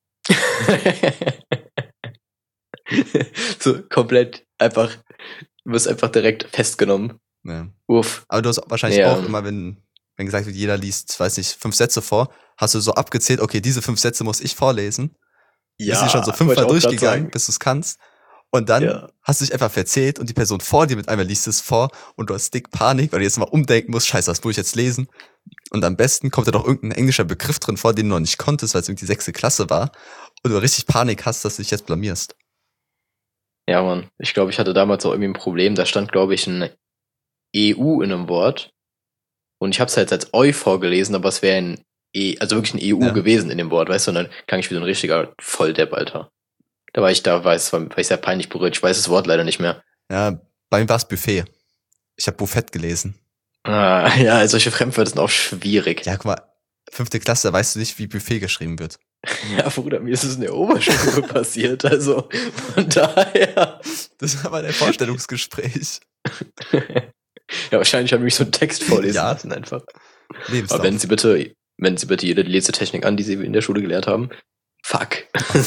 So komplett einfach, du wirst einfach direkt festgenommen. Ja. Uff. Aber du hast wahrscheinlich auch immer, wenn gesagt wird, jeder liest, weiß nicht, 5 Sätze vor, hast du so abgezählt, okay, diese 5 Sätze muss ich vorlesen. Ja, bist du schon so 5-mal durchgegangen, bis du es kannst. Und dann hast du dich einfach verzählt und die Person vor dir mit einmal liest es vor und du hast dick Panik, weil du jetzt mal umdenken musst, scheiße, das muss ich jetzt lesen. Und am besten kommt da doch irgendein englischer Begriff drin vor, den du noch nicht konntest, weil es irgendwie 6. Klasse war. Und du richtig Panik hast, dass du dich jetzt blamierst. Ja, Mann. Ich glaube, ich hatte damals auch irgendwie ein Problem. Da stand, glaube ich, ein EU in einem Wort. Und ich habe es halt als Eu vorgelesen, aber es wäre ein also wirklich ein EU gewesen in dem Wort, weißt du? Und dann klang ich wie so ein richtiger Volldepp, Alter. Da war ich sehr peinlich berührt. Ich weiß das Wort leider nicht mehr. Ja, bei mir war es Buffet. Ich habe Buffett gelesen. Ah, ja, solche Fremdwörter sind auch schwierig. Ja, guck mal, 5. Klasse, da weißt du nicht, wie Buffet geschrieben wird. Ja, Bruder, mir ist es in der Oberschule passiert, also von daher. Das war mal ein Vorstellungsgespräch. Ja, wahrscheinlich haben wir mich so einen Text vorlesen lassen einfach. Aber wenden Sie bitte jede Lesetechnik an, die Sie in der Schule gelehrt haben. Fuck.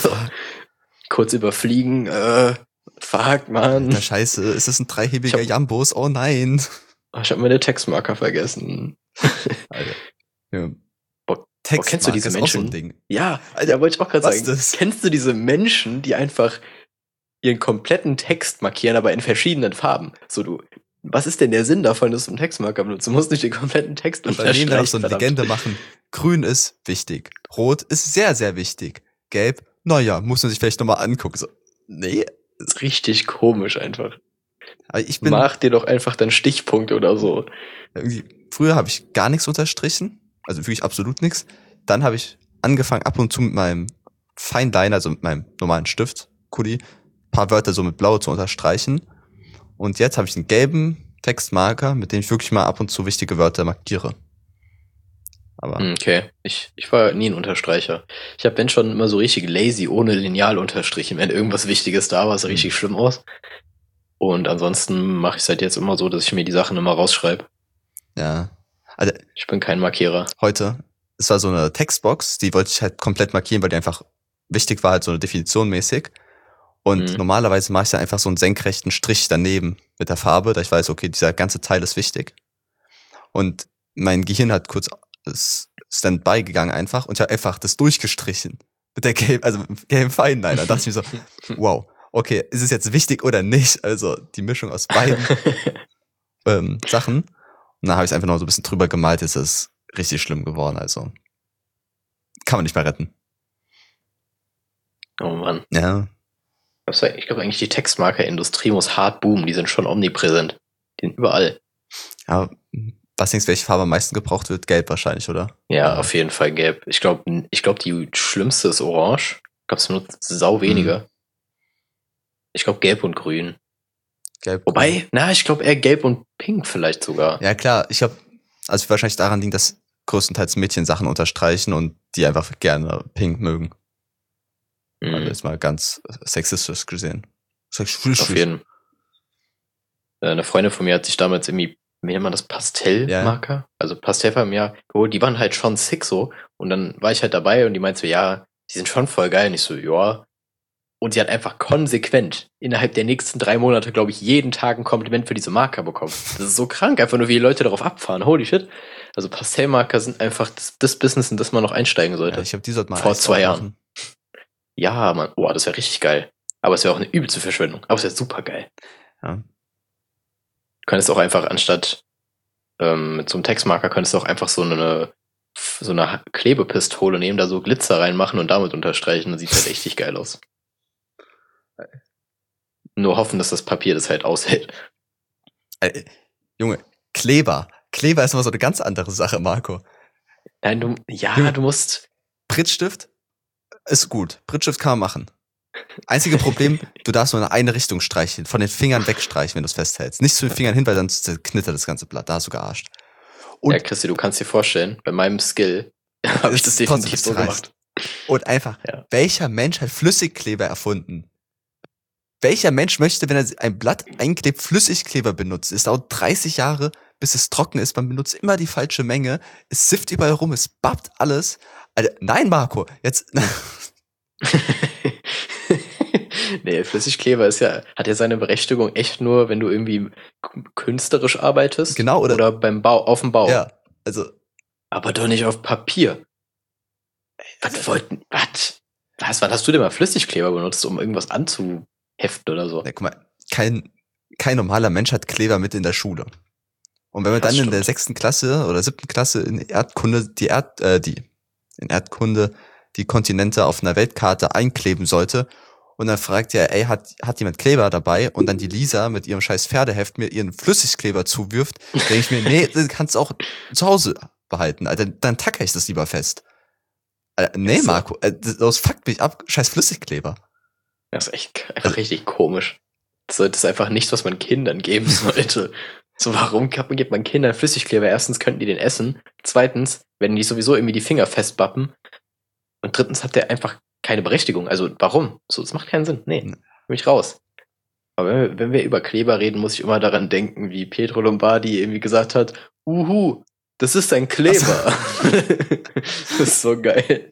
Kurz überfliegen, fuck, Mann. Alter, scheiße, ist das ein dreihebiger Jambus? Oh nein. Ich habe meine Textmarker vergessen. Alter. Ja. Kennst du diese Menschen? Auch so ein Ding. Ja, Alter, wollte ich auch gerade sagen. Kennst du diese Menschen, die einfach ihren kompletten Text markieren, aber in verschiedenen Farben? So, was ist denn der Sinn davon, dass du einen Textmarker benutzt? Du musst nicht den kompletten Text unterstreichen. Bei denen so eine Legende machen. Grün ist wichtig. Rot ist sehr, sehr wichtig. Gelb, naja, muss man sich vielleicht nochmal angucken. So, nee. Das ist richtig komisch einfach. Aber mach dir doch einfach dann Stichpunkte oder so. Früher habe ich gar nichts unterstrichen. Also wirklich absolut nichts. Dann habe ich angefangen, ab und zu mit meinem Feinliner, also mit meinem normalen Stift, Kuli, ein paar Wörter so mit Blau zu unterstreichen. Und jetzt habe ich einen gelben Textmarker, mit dem ich wirklich mal ab und zu wichtige Wörter markiere. Aber okay, ich war nie ein Unterstreicher. Ich habe, wenn schon, immer so richtig lazy, ohne Lineal unterstrichen. Wenn irgendwas Wichtiges da war, sah richtig schlimm aus. Und ansonsten mache ich es halt jetzt immer so, dass ich mir die Sachen immer rausschreibe. Ja. Also, ich bin kein Markierer. Heute, es war so eine Textbox, die wollte ich halt komplett markieren, weil die einfach wichtig war, halt so eine Definition mäßig. Und normalerweise mache ich dann einfach so einen senkrechten Strich daneben mit der Farbe, da ich weiß, okay, dieser ganze Teil ist wichtig. Und mein Gehirn hat kurz Standby gegangen einfach und ich habe einfach das durchgestrichen mit der gelben Feinliner. Da dachte ich mir so, wow, okay, ist es jetzt wichtig oder nicht? Also die Mischung aus beiden Sachen. Und dann habe ich es einfach noch so ein bisschen drüber gemalt, ist es richtig schlimm geworden. Also kann man nicht mehr retten. Oh Mann. Ja. Ich glaube eigentlich, die Textmarker-Industrie muss hart boomen. Die sind schon omnipräsent. Die sind überall. Ja, was denkst du, welche Farbe am meisten gebraucht wird? Gelb wahrscheinlich, oder? Ja, auf jeden Fall gelb. Ich glaube, die schlimmste ist orange. Ich glaube, es benutzt sau wenige. Ich glaube, gelb und grün. Gelb. Wobei, ich glaube eher gelb und pink vielleicht sogar. Ja, klar. Ich glaube, also wahrscheinlich daran liegt, dass größtenteils Mädchen Sachen unterstreichen und die einfach gerne pink mögen. Also jetzt mal ganz sexistisch gesehen. Auf jeden Fall. Eine Freundin von mir hat sich damals irgendwie, wie nennt man das, Pastellmarker? Also Pastellfarben, geholt. Die waren halt schon sick so. Und dann war ich halt dabei und die meinte so, ja, die sind schon voll geil. Und ich so, ja. Und sie hat einfach konsequent innerhalb der nächsten 3 Monate, glaube ich, jeden Tag ein Kompliment für diese Marker bekommen. Das ist so krank, einfach nur wie die Leute darauf abfahren. Holy shit. Also Pastellmarker sind einfach das Business, in das man noch einsteigen sollte. Ja, ich habe die sollte mal vor 2 Jahren. Ja, Mann. Oh, das wäre richtig geil. Aber es wäre auch eine übelste Verschwendung. Aber es wäre super geil. Ja. Du könntest auch einfach anstatt mit so einem Textmarker könntest du auch einfach so eine Klebepistole nehmen, da so Glitzer reinmachen und damit unterstreichen. Dann sieht halt richtig geil aus. Nur hoffen, dass das Papier das halt aushält. Junge, Kleber. Kleber ist immer so eine ganz andere Sache, Marco. Nein, Junge. du musst. Brittstift ist gut. Brittstift kann man machen. Einzige Problem, du darfst nur in eine Richtung streichen, von den Fingern wegstreichen, wenn du es festhältst. Nicht zu den Fingern hin, weil dann zerknittert das ganze Blatt. Da hast du gearscht. Und ja, Christi, du kannst dir vorstellen, bei meinem Skill habe ich das definitiv so gemacht. Und einfach, welcher Mensch hat Flüssigkleber erfunden? Welcher Mensch möchte, wenn er ein Blatt einklebt, Flüssigkleber benutzen? Es dauert 30 Jahre, bis es trocken ist. Man benutzt immer die falsche Menge. Es sifft überall rum, es babbt alles. Alter, nein, Marco, jetzt... Nee, Flüssigkleber hat ja seine Berechtigung echt nur, wenn du irgendwie künstlerisch arbeitest. Genau, oder beim Bau, auf dem Bau. Ja, also. Aber doch nicht auf Papier. Wann hast du denn mal Flüssigkleber benutzt, um irgendwas anzuheften oder so? Ja, guck mal, kein normaler Mensch hat Kleber mit in der Schule. Und wenn man dann in der 6. Klasse oder 7. Klasse in Erdkunde in Erdkunde die Kontinente auf einer Weltkarte einkleben sollte und dann fragt er, ey, hat jemand Kleber dabei? Und dann die Lisa mit ihrem scheiß Pferdeheft mir ihren Flüssigkleber zuwirft, denke ich mir, nee, das kannst du auch zu Hause behalten. Alter, dann tacke ich das lieber fest. Alter, nee, Marco, das fuckt mich ab, scheiß Flüssigkleber. Das ist echt einfach richtig komisch. Das ist einfach nichts, was man Kindern geben sollte. So, warum gibt man Kindern Flüssigkleber? Erstens könnten die den essen. Zweitens werden die sowieso irgendwie die Finger festbappen. Und drittens hat der einfach keine Berechtigung. Also, warum? So, das macht keinen Sinn. Nee, bin ich raus. Aber wenn wir über Kleber reden, muss ich immer daran denken, wie Pietro Lombardi irgendwie gesagt hat, das ist ein Kleber. Das ist so geil.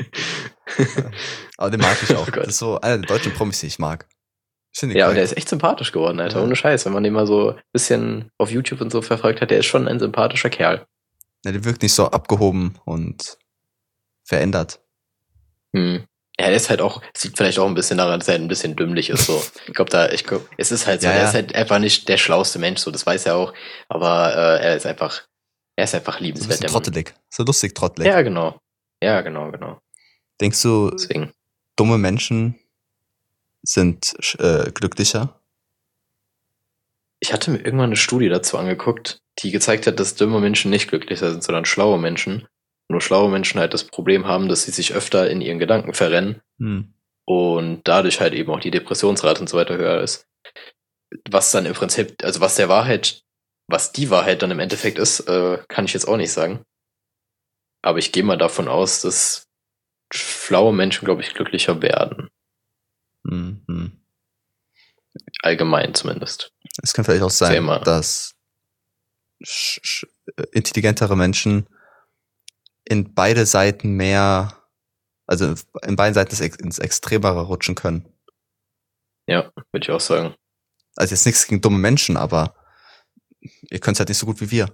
Aber den mag ich auch. Das ist so einer der deutschen Promis, die ich mag. Ja, und der ist echt sympathisch geworden, Alter. Ja. Ohne Scheiß. Wenn man den mal so ein bisschen auf YouTube und so verfolgt hat, der ist schon ein sympathischer Kerl. Ja, der wirkt nicht so abgehoben und verändert. Ja, der ist halt auch, sieht vielleicht auch ein bisschen daran, dass er halt ein bisschen dümmlich ist, so. Ich glaube, es ist halt so, er ist halt einfach nicht der schlauste Mensch, so, das weiß er auch, aber er ist einfach liebenswert. So trottelig, so lustig trottelig. Ja, genau. Denkst du, dumme Menschen sind glücklicher? Ich hatte mir irgendwann eine Studie dazu angeguckt, die gezeigt hat, dass dumme Menschen nicht glücklicher sind, sondern schlaue Menschen. Nur schlaue Menschen halt das Problem haben, dass sie sich öfter in ihren Gedanken verrennen und dadurch halt eben auch die Depressionsrate und so weiter höher ist. Was dann im Prinzip, also was die Wahrheit dann im Endeffekt ist, kann ich jetzt auch nicht sagen. Aber ich gehe mal davon aus, dass schlaue Menschen, glaube ich, glücklicher werden. Allgemein zumindest. Es kann vielleicht auch sein, dass intelligentere Menschen in beide Seiten also in beiden Seiten ins Extremere rutschen können. Ja, würde ich auch sagen. Also jetzt nichts gegen dumme Menschen, aber ihr könnt es halt nicht so gut wie wir.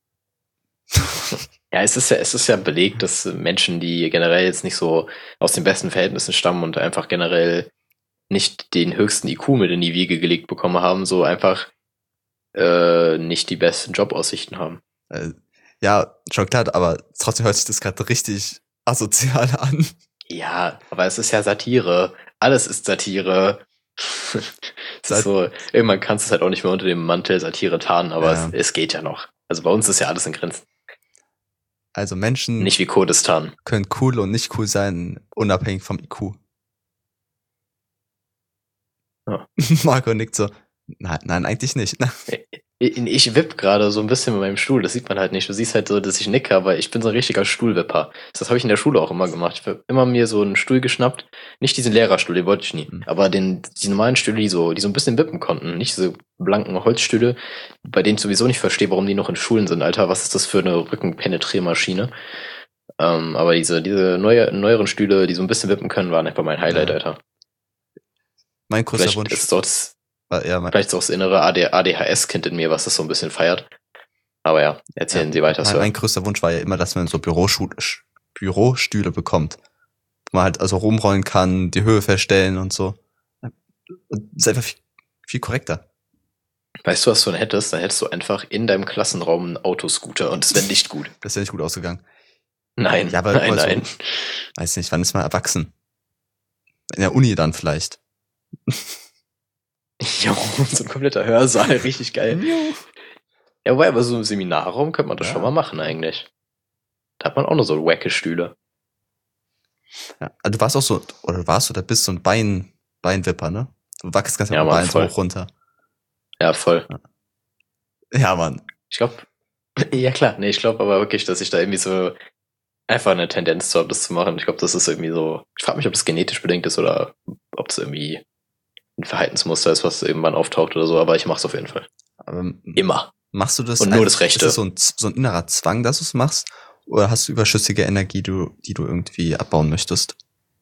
Ja, es ist ja belegt, dass Menschen, die generell jetzt nicht so aus den besten Verhältnissen stammen und einfach generell nicht den höchsten IQ mit in die Wiege gelegt bekommen haben, so einfach nicht die besten Jobaussichten haben. Ja, schon klar, aber trotzdem hört sich das gerade richtig asozial an. Ja, aber es ist ja Satire. Alles ist Satire. Es ist so, irgendwann kannst du es halt auch nicht mehr unter dem Mantel Satire tarnen, aber es geht ja noch. Also bei uns ist ja alles in Grenzen. Also Menschen nicht wie Kurdistan können cool und nicht cool sein, unabhängig vom IQ. Ja. Marco nickt so. Nein, eigentlich nicht. Ich wipp gerade so ein bisschen mit meinem Stuhl, das sieht man halt nicht. Du siehst halt so, dass ich nicke, aber ich bin so ein richtiger Stuhlwipper. Das habe ich in der Schule auch immer gemacht. Ich habe immer mir so einen Stuhl geschnappt. Nicht diesen Lehrerstuhl, den wollte ich nie. Aber die normalen Stühle, die so ein bisschen wippen konnten. Nicht diese blanken Holzstühle, bei denen ich sowieso nicht verstehe, warum die noch in Schulen sind, Alter. Was ist das für eine Rückenpenetriermaschine? Aber diese neueren Stühle, die so ein bisschen wippen können, waren einfach mein Highlight, Alter. Mein größter Wunsch. Ist dort vielleicht ist auch das innere ADHS-Kind in mir, was das so ein bisschen feiert. Aber ja, erzählen Sie weiter. Mein größter Wunsch war ja immer, dass man so Bürostühle bekommt. Wo man halt also rumrollen kann, die Höhe verstellen und so. Und das ist einfach viel korrekter. Weißt du, was du dann hättest? Dann hättest du einfach in deinem Klassenraum einen Autoscooter und es wäre nicht gut. Das ist ja nicht gut ausgegangen. Nein, Ja, aber nein, so, nein. weiß nicht, wann ist man erwachsen? In der Uni dann vielleicht. Jo, so ein kompletter Hörsaal, richtig geil. Ja, wobei, aber so im Seminarraum könnte man das schon mal machen eigentlich. Da hat man auch noch so wacke Stühle. Ja, du warst auch so, oder bist so ein Beinwipper, ne? Du wachst ganz Ja, mit dem Mann, Bein so voll. hoch runter. Ja, voll. Ja, Mann. Ich glaube, ja klar, nee, ich glaube aber wirklich, dass ich da irgendwie so einfach eine Tendenz zu habe, das zu machen. Ich glaube, das ist irgendwie so, ich frage mich, ob das genetisch bedingt ist oder ob es irgendwie ein Verhaltensmuster ist, was irgendwann auftaucht oder so, aber ich mache es auf jeden Fall. Aber Immer. machst du das Und nur das Rechte. Ist das so ein innerer Zwang, dass du es machst? Oder hast du überschüssige Energie, die du irgendwie abbauen möchtest?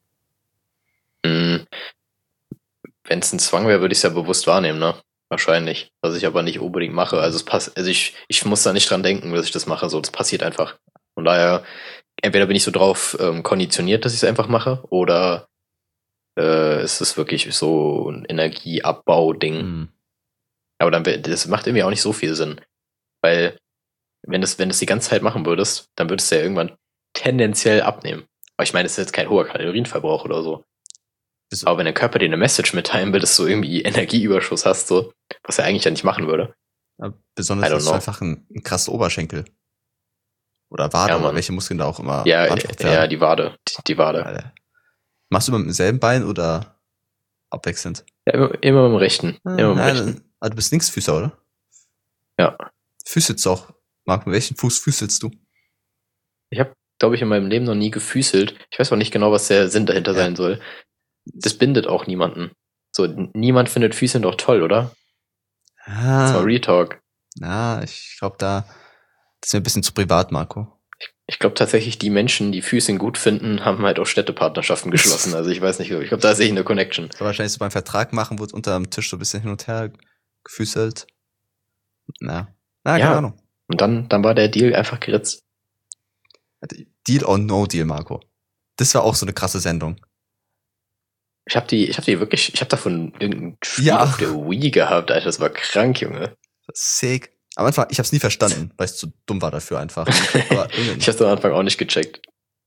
Wenn es ein Zwang wäre, würde ich es ja bewusst wahrnehmen, ne? Wahrscheinlich. Was ich aber nicht unbedingt mache. Also es passt, also ich muss da nicht dran denken, dass ich das mache. So, das passiert einfach. Von daher, entweder bin ich so drauf konditioniert, dass ich es einfach mache, oder ist es wirklich so ein Energieabbau-Ding. Hm. Aber das macht irgendwie auch nicht so viel Sinn. Weil, wenn du es die ganze Zeit machen würdest, dann würdest du ja irgendwann tendenziell abnehmen. Aber ich meine, es ist jetzt kein hoher Kalorienverbrauch oder so. Wieso? Aber wenn der Körper dir eine Message mitteilen will, dass du irgendwie Energieüberschuss hast, so, was er eigentlich ja nicht machen würde. Ja, I besonders don't hast du know. einfach einen krassen Oberschenkel. Oder Wade, Ja, oder Mann. welche Muskeln da auch immer Ja, beansprucht ja, werden. die Wade. Die Wade. Alter. Machst du immer mit demselben Bein oder abwechselnd? Ja, immer mit dem Rechten. Immer mit dem Rechten. Ah, du bist Linksfüßer, oder? Ja. Füßelst du auch? Marc, mit welchem Fuß füßelst du? Ich habe, glaube ich, in meinem Leben noch nie gefüßelt. Ich weiß auch nicht genau, was der Sinn dahinter Ja. sein soll. Das bindet auch niemanden. So, niemand findet Füßeln doch toll, oder? Das war Ah, Real Talk. na, ich glaube, das ist mir ein bisschen zu privat, Marco. Ich glaube tatsächlich, die Menschen, die Füßeln gut finden, haben halt auch Städtepartnerschaften geschlossen. Also ich weiß nicht, ich glaube, da sehe ich eine Connection. So wahrscheinlich so beim Vertrag machen, wird unter dem Tisch so ein bisschen hin und her gefüßelt. Na, keine Ja. Ahnung. Und dann war der Deal einfach geritzt. Deal or no Deal, Marco. Das war auch so eine krasse Sendung. Ich hab die wirklich, ich habe davon irgendein Spiel Ja. auf der Wii gehabt, Alter, das war krank, Junge. Sick. Am Anfang, ich hab's nie verstanden, weil ich zu dumm war dafür einfach. Aber Ich hab's am Anfang auch nicht gecheckt.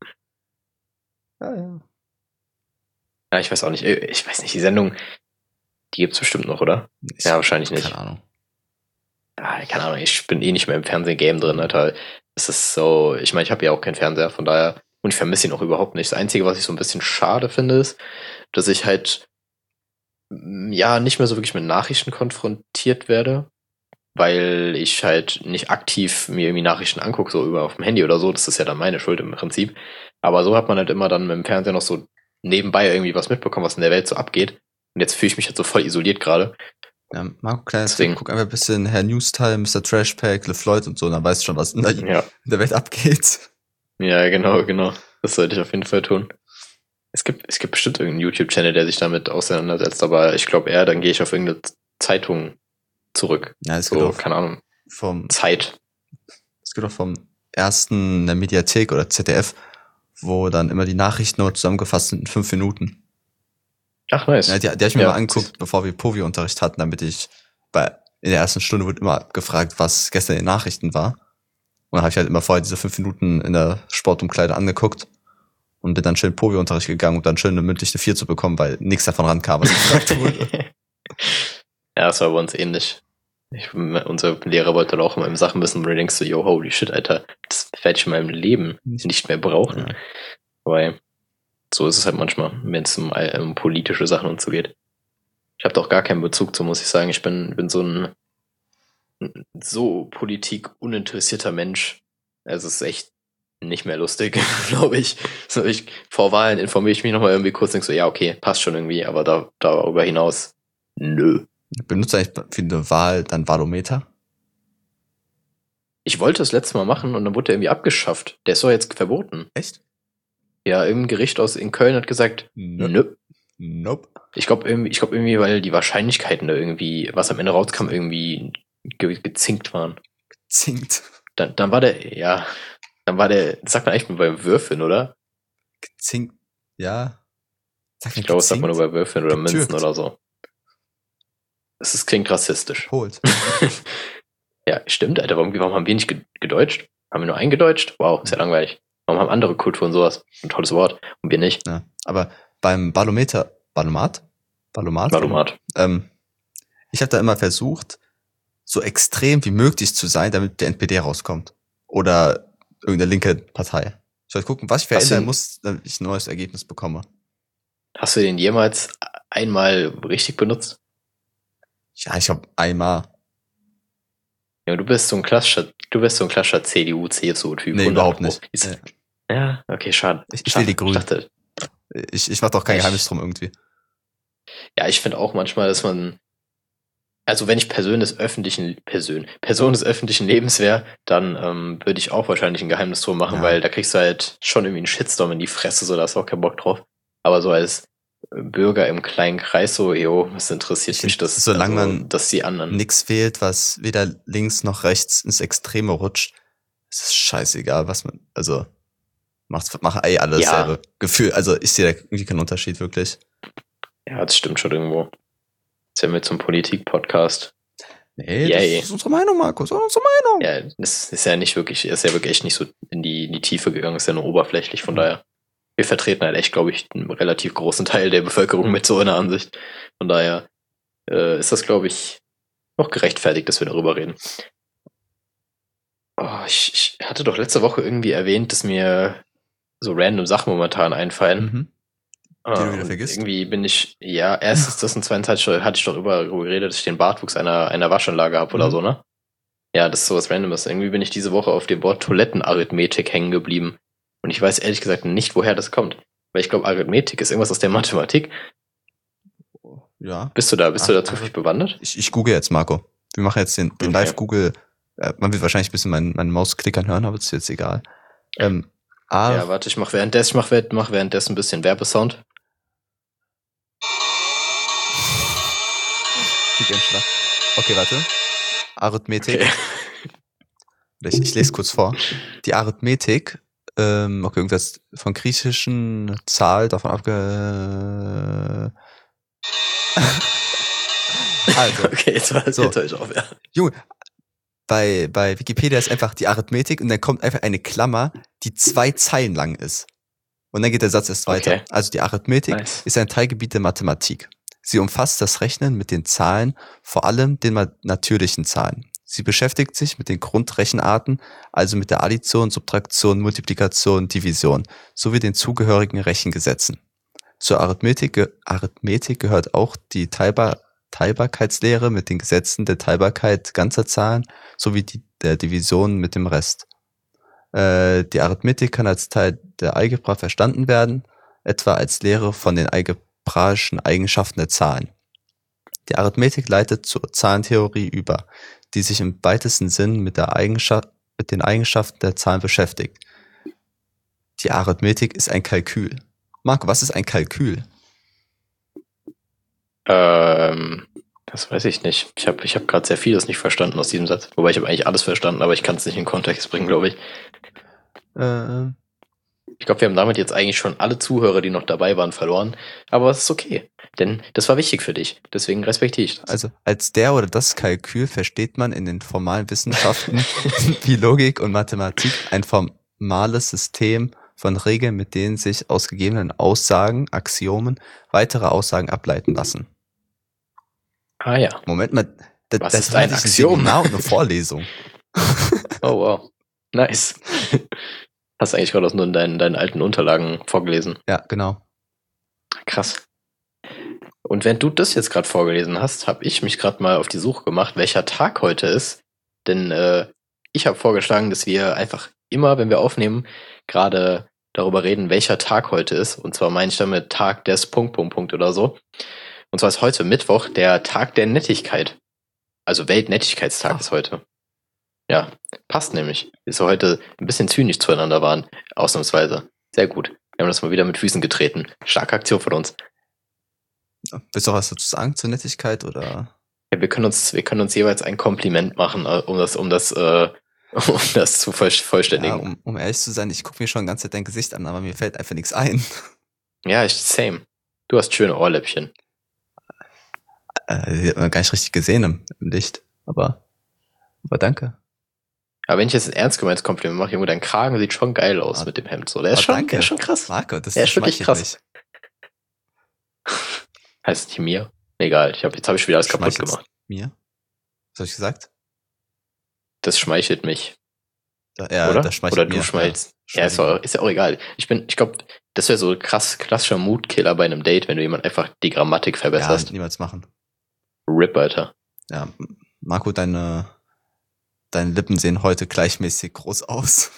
ja. Ja, ich weiß auch nicht, die Sendung, die gibt's bestimmt noch, oder? Ja, wahrscheinlich nicht. Keine Ahnung. Ah, keine Ahnung, ich bin eh nicht mehr im Fernsehgame drin, Alter. Es ist so, ich meine, ich habe ja auch keinen Fernseher, von daher, und ich vermisse ihn auch überhaupt nicht. Das Einzige, was ich so ein bisschen schade finde, ist, dass ich halt, ja, nicht mehr so wirklich mit Nachrichten konfrontiert werde, weil ich halt nicht aktiv mir irgendwie Nachrichten angucke, so über auf dem Handy oder so. Das ist ja dann meine Schuld im Prinzip. Aber so hat man halt immer dann mit dem Fernseher noch so nebenbei irgendwie was mitbekommen, was in der Welt so abgeht. Und jetzt fühle ich mich halt so voll isoliert gerade. Ja, Marco, kleines Deswegen. Tipp, guck einfach ein bisschen Herr Newstime, Mr. Trashpack, LeFloid und so, dann weißt du schon, was in Ja, der Welt abgeht. ja, genau. Das sollte ich auf jeden Fall tun. Es gibt bestimmt irgendeinen YouTube-Channel, der sich damit auseinandersetzt, aber ich glaube eher, dann gehe ich auf irgendeine Zeitung zurück. Ja, es gibt So, auch keine Ahnung, Zeit. Es gibt auch vom ersten in der Mediathek oder ZDF, wo dann immer die Nachrichten nur zusammengefasst sind in 5 Minuten. Ach, nice. Ja, die hab ich mir Ja, mal angeguckt, bevor wir Povi-Unterricht hatten, damit ich, weil in der ersten Stunde wurde immer gefragt, was gestern in den Nachrichten war. Und dann habe ich halt immer vorher diese 5 Minuten in der Sportumkleide angeguckt und bin dann schön Povi-Unterricht gegangen, um dann schön eine mündliche 4 zu bekommen, weil nichts davon rankam, was gefragt wurde. Ja, das war bei uns ähnlich. Unser Lehrer wollte dann auch immer im Sachen wissen, wo du denkst so, yo, holy shit, Alter, das werde ich in meinem Leben nicht mehr brauchen. Ja. Weil so ist es halt manchmal, wenn es um politische Sachen und so geht. Ich habe doch gar keinen Bezug zu, muss ich sagen. Ich bin so ein so politikuninteressierter Mensch. Also es ist echt nicht mehr lustig, glaube ich. So, vor Wahlen informiere ich mich nochmal irgendwie kurz und denk so, ja, okay, passt schon irgendwie, aber darüber hinaus, nö. Benutzt eigentlich für eine Wahl dann Valometer? Ich wollte das letzte Mal machen und dann wurde der irgendwie abgeschafft. Der ist doch jetzt verboten. Echt? Ja, irgendein Gericht in Köln hat gesagt, nö. Nope. Ich glaube irgendwie, weil die Wahrscheinlichkeiten da irgendwie, was am Ende rauskam, irgendwie gezinkt waren. Gezinkt. Dann war der, das sagt man eigentlich nur bei Würfeln, oder? Gezinkt. Ja. Ich glaube, das sagt man nur bei Würfeln oder Getürkt. Münzen oder so. Das klingt rassistisch. Holt. Ja, stimmt, Alter. Warum haben wir nicht gedeutscht? Haben wir nur eingedeutscht? Wow, ist ja langweilig. Warum haben andere Kulturen sowas? Ein tolles Wort. Und wir nicht. Ja, aber beim Ballomat? Ich habe da immer versucht, so extrem wie möglich zu sein, damit der NPD rauskommt. Oder irgendeine linke Partei. Ich soll gucken, was ich verändern muss, damit ich ein neues Ergebnis bekomme. Hast du den jemals einmal richtig benutzt? Ja, ich glaube einmal. Ja, du bist so ein klassischer CDU, CSU-Typ. Nee, überhaupt nicht. Ja, okay, schade. Ich will die Grünen. Ich mach doch kein Geheimnis drum irgendwie. Ja, ich finde auch manchmal, dass man, also wenn ich Person des öffentlichen Lebens wäre, dann würde ich auch wahrscheinlich ein Geheimnis drum machen, weil da kriegst du halt schon irgendwie einen Shitstorm in die Fresse, so da hast du auch keinen Bock drauf. Aber so als Bürger im kleinen Kreis so, was interessiert mich das? Solange man dass die anderen nichts wählt, was weder links noch rechts ins Extreme rutscht, ist es scheißegal, was man, also machen alles dasselbe Gefühl. Also ich sehe da irgendwie keinen Unterschied wirklich. Ja, das stimmt schon irgendwo. Ist ja mit zum Politik-Podcast. Nee, das ist unsere Meinung, Markus, unsere Meinung. Ja, das ist ja wirklich echt nicht so in die Tiefe gegangen, ist ja nur oberflächlich, von daher. Wir vertreten halt echt, glaube ich, einen relativ großen Teil der Bevölkerung mit so einer Ansicht. Von daher ist das, glaube ich, noch gerechtfertigt, dass wir darüber reden. Oh, ich hatte doch letzte Woche irgendwie erwähnt, dass mir so random Sachen momentan einfallen. Die du wieder vergisst. Irgendwie bin ich, erstens das und zweitens hatte ich doch darüber geredet, dass ich den Bartwuchs einer Waschanlage habe oder so, ne? Ja, das ist sowas Randomes. Irgendwie bin ich diese Woche auf dem Wort Toilettenarithmetik hängen geblieben. Und ich weiß ehrlich gesagt nicht, woher das kommt. Weil ich glaube, Arithmetik ist irgendwas aus der Mathematik. Ja. Bist du da zufällig bewandert? Ich google jetzt, Marco. Wir machen jetzt den Live-Google. Man wird wahrscheinlich ein bisschen meinen Mausklickern hören, aber das ist jetzt egal. Ja, warte, ich mach währenddessen ein bisschen Werbesound. Okay, warte. Arithmetik. Okay. Ich lese kurz vor. Die Arithmetik, okay, irgendwas von griechischen Zahl davon Also. Okay, jetzt höre ich auf, ja. Junge, bei Wikipedia ist einfach die Arithmetik und dann kommt einfach eine Klammer, die 2 Zeilen lang ist. Und dann geht der Satz erst weiter. Also die Arithmetik ist ein Teilgebiet der Mathematik. Sie umfasst das Rechnen mit den Zahlen, vor allem den natürlichen Zahlen. Sie beschäftigt sich mit den Grundrechenarten, also mit der Addition, Subtraktion, Multiplikation, Division, sowie den zugehörigen Rechengesetzen. Zur Arithmetik gehört auch die Teilbarkeitslehre mit den Gesetzen der Teilbarkeit ganzer Zahlen, sowie der Division mit dem Rest. Die Arithmetik kann als Teil der Algebra verstanden werden, etwa als Lehre von den algebraischen Eigenschaften der Zahlen. Die Arithmetik leitet zur Zahlentheorie über, die sich im weitesten Sinn mit den Eigenschaften der Zahlen beschäftigt. Die Arithmetik ist ein Kalkül. Marco, was ist ein Kalkül? Das weiß ich nicht. Ich hab gerade sehr vieles nicht verstanden aus diesem Satz. Wobei ich habe eigentlich alles verstanden, aber ich kann es nicht in Kontext bringen, glaube ich. Ich glaube, wir haben damit jetzt eigentlich schon alle Zuhörer, die noch dabei waren, verloren. Aber es ist okay, denn das war wichtig für dich. Deswegen respektiere ich das. Also als der oder das Kalkül versteht man in den formalen Wissenschaften wie Logik und Mathematik ein formales System von Regeln, mit denen sich aus gegebenen Aussagen, Axiomen, weitere Aussagen ableiten lassen. Ah ja. Moment mal, das ist ein Axiom? Genau, eine Vorlesung. Oh wow, nice. Hast du eigentlich gerade aus nur deinen alten Unterlagen vorgelesen? Ja, genau. Krass. Und wenn du das jetzt gerade vorgelesen hast, habe ich mich gerade mal auf die Suche gemacht, welcher Tag heute ist. Denn ich habe vorgeschlagen, dass wir einfach immer, wenn wir aufnehmen, gerade darüber reden, welcher Tag heute ist. Und zwar meine ich damit Tag des ... oder so. Und zwar ist heute Mittwoch der Tag der Nettigkeit. Also Weltnettigkeitstag ist heute. Ja, passt nämlich. Dass wir heute ein bisschen zynisch zueinander waren. Ausnahmsweise. Sehr gut. Wir haben das mal wieder mit Füßen getreten. Starke Aktion von uns. Willst du auch was dazu sagen zur Nettigkeit, oder? Ja, wir können uns jeweils ein Kompliment machen, um das zu vollständigen. Ja, um ehrlich zu sein, ich gucke mir schon die ganze Zeit dein Gesicht an, aber mir fällt einfach nichts ein. Ja, same. Du hast schöne Ohrläppchen. Die hat man gar nicht richtig gesehen im Licht. Aber danke. Aber wenn ich jetzt ein ernst gemeintes Kompliment mache, Junge, dein Kragen sieht schon geil aus mit dem Hemd. So, der ist schon krass. Marco, das ist wirklich krass. Nicht. Heißt nicht mir? Egal, jetzt habe ich wieder alles kaputt gemacht. Mir? Was habe ich gesagt? Das schmeichelt mich. Ja, oder? Das schmeichelt oder du schmeichelst. Ja, ist ja auch egal. Ich glaube, das wäre so klassischer Moodkiller bei einem Date, wenn du jemand einfach die Grammatik verbesserst. Ja, niemals machen. Rip, Alter. Ja, Marco, deine Lippen sehen heute gleichmäßig groß aus.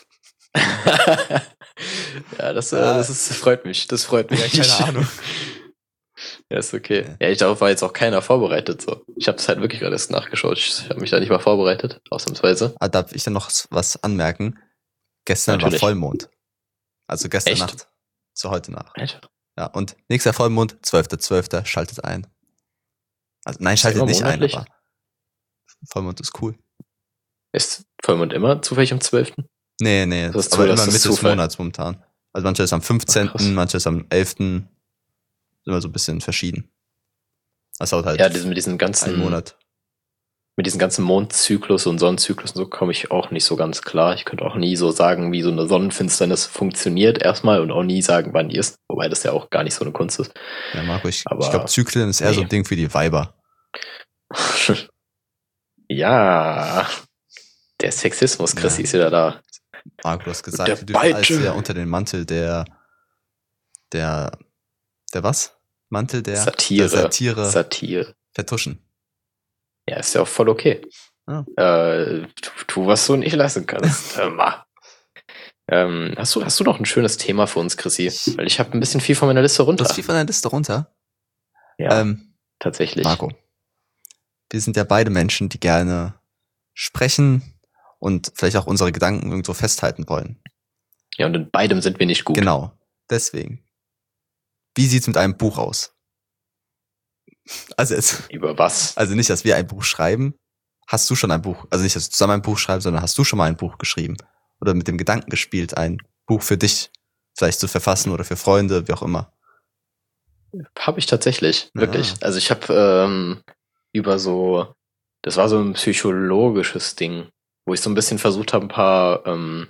Ja, das freut mich. Das freut mich. Ja, keine Ahnung. Ja, ist okay. Ja, darauf war jetzt auch keiner vorbereitet. So. Ich habe es halt wirklich gerade erst nachgeschaut. Ich habe mich da nicht mal vorbereitet, ausnahmsweise. Darf ich dann noch was anmerken? Gestern war Vollmond. Also gestern Echt? Nacht zu heute Nacht. Echt? Ja, und nächster Vollmond, 12.12., schaltet ein. Also nein, schaltet nicht monatlich ein, aber Vollmond ist cool. Ist Vollmond immer zufällig am 12.? Nee, das ist aber immer Mitte des Monats momentan. Also manche ist am 15., manche ist am 11., immer so ein bisschen verschieden. Das dauert halt mit diesen ganzen einen Monat. Mit diesem ganzen Mondzyklus und Sonnenzyklus und so komme ich auch nicht so ganz klar. Ich könnte auch nie so sagen, wie so eine Sonnenfinsternis funktioniert erstmal und auch nie sagen, wann die ist. Wobei das ja auch gar nicht so eine Kunst ist. Ja, Marco, ich glaube, Zyklen ist eher so ein Ding für die Weiber. Ja, der Sexismus, Chrissy, ist wieder da. Marco, du hast gesagt, wir dürfen alles wieder unter den Mantel der was? Mantel der Satire vertuschen. Ja, ist ja auch voll okay. Ja. Tu, was du nicht leisten kannst. Hast du noch ein schönes Thema für uns, Chrissy? Weil ich habe ein bisschen viel von meiner Liste runter. Du hast viel von deiner Liste runter? Ja, tatsächlich. Marco, wir sind ja beide Menschen, die gerne sprechen und vielleicht auch unsere Gedanken irgendwo festhalten wollen. Ja, und in beidem sind wir nicht gut. Genau, deswegen. Wie sieht's mit einem Buch aus? Also jetzt, über was? Also nicht, dass wir ein Buch schreiben. Hast du schon ein Buch? Also nicht, dass du zusammen ein Buch schreibst, sondern hast du schon mal ein Buch geschrieben? Oder mit dem Gedanken gespielt, ein Buch für dich vielleicht zu verfassen oder für Freunde, wie auch immer? Habe ich tatsächlich, wirklich. Also ich habe das war so ein psychologisches Ding, wo ich so ein bisschen versucht habe, ein paar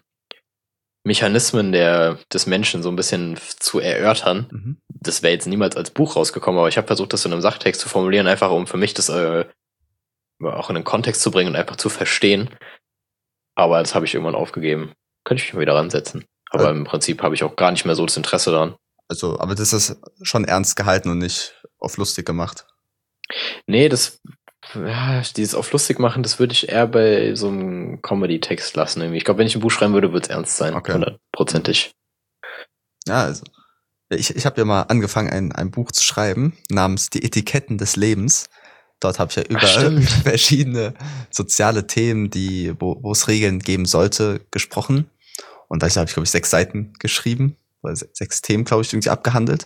Mechanismen des Menschen so ein bisschen zu erörtern. Mhm. Das wäre jetzt niemals als Buch rausgekommen, aber ich habe versucht, das in einem Sachtext zu formulieren, einfach um für mich das auch in einen Kontext zu bringen und einfach zu verstehen. Aber das habe ich irgendwann aufgegeben. Könnte ich mich mal wieder ransetzen. Aber im Prinzip habe ich auch gar nicht mehr so das Interesse daran. Also, aber das ist schon ernst gehalten und nicht auf lustig gemacht. Nee, dieses auf lustig machen, das würde ich eher bei so einem Comedy-Text lassen irgendwie. Ich glaube, wenn ich ein Buch schreiben würde, würde es ernst sein. Okay. 100%ig. Ja, also ich habe ja mal angefangen, ein Buch zu schreiben namens Die Etiketten des Lebens. Dort habe ich ja über verschiedene soziale Themen, wo es Regeln geben sollte, gesprochen. Und da habe ich, glaube ich, 6 Seiten geschrieben, oder 6 Themen, glaube ich, irgendwie abgehandelt.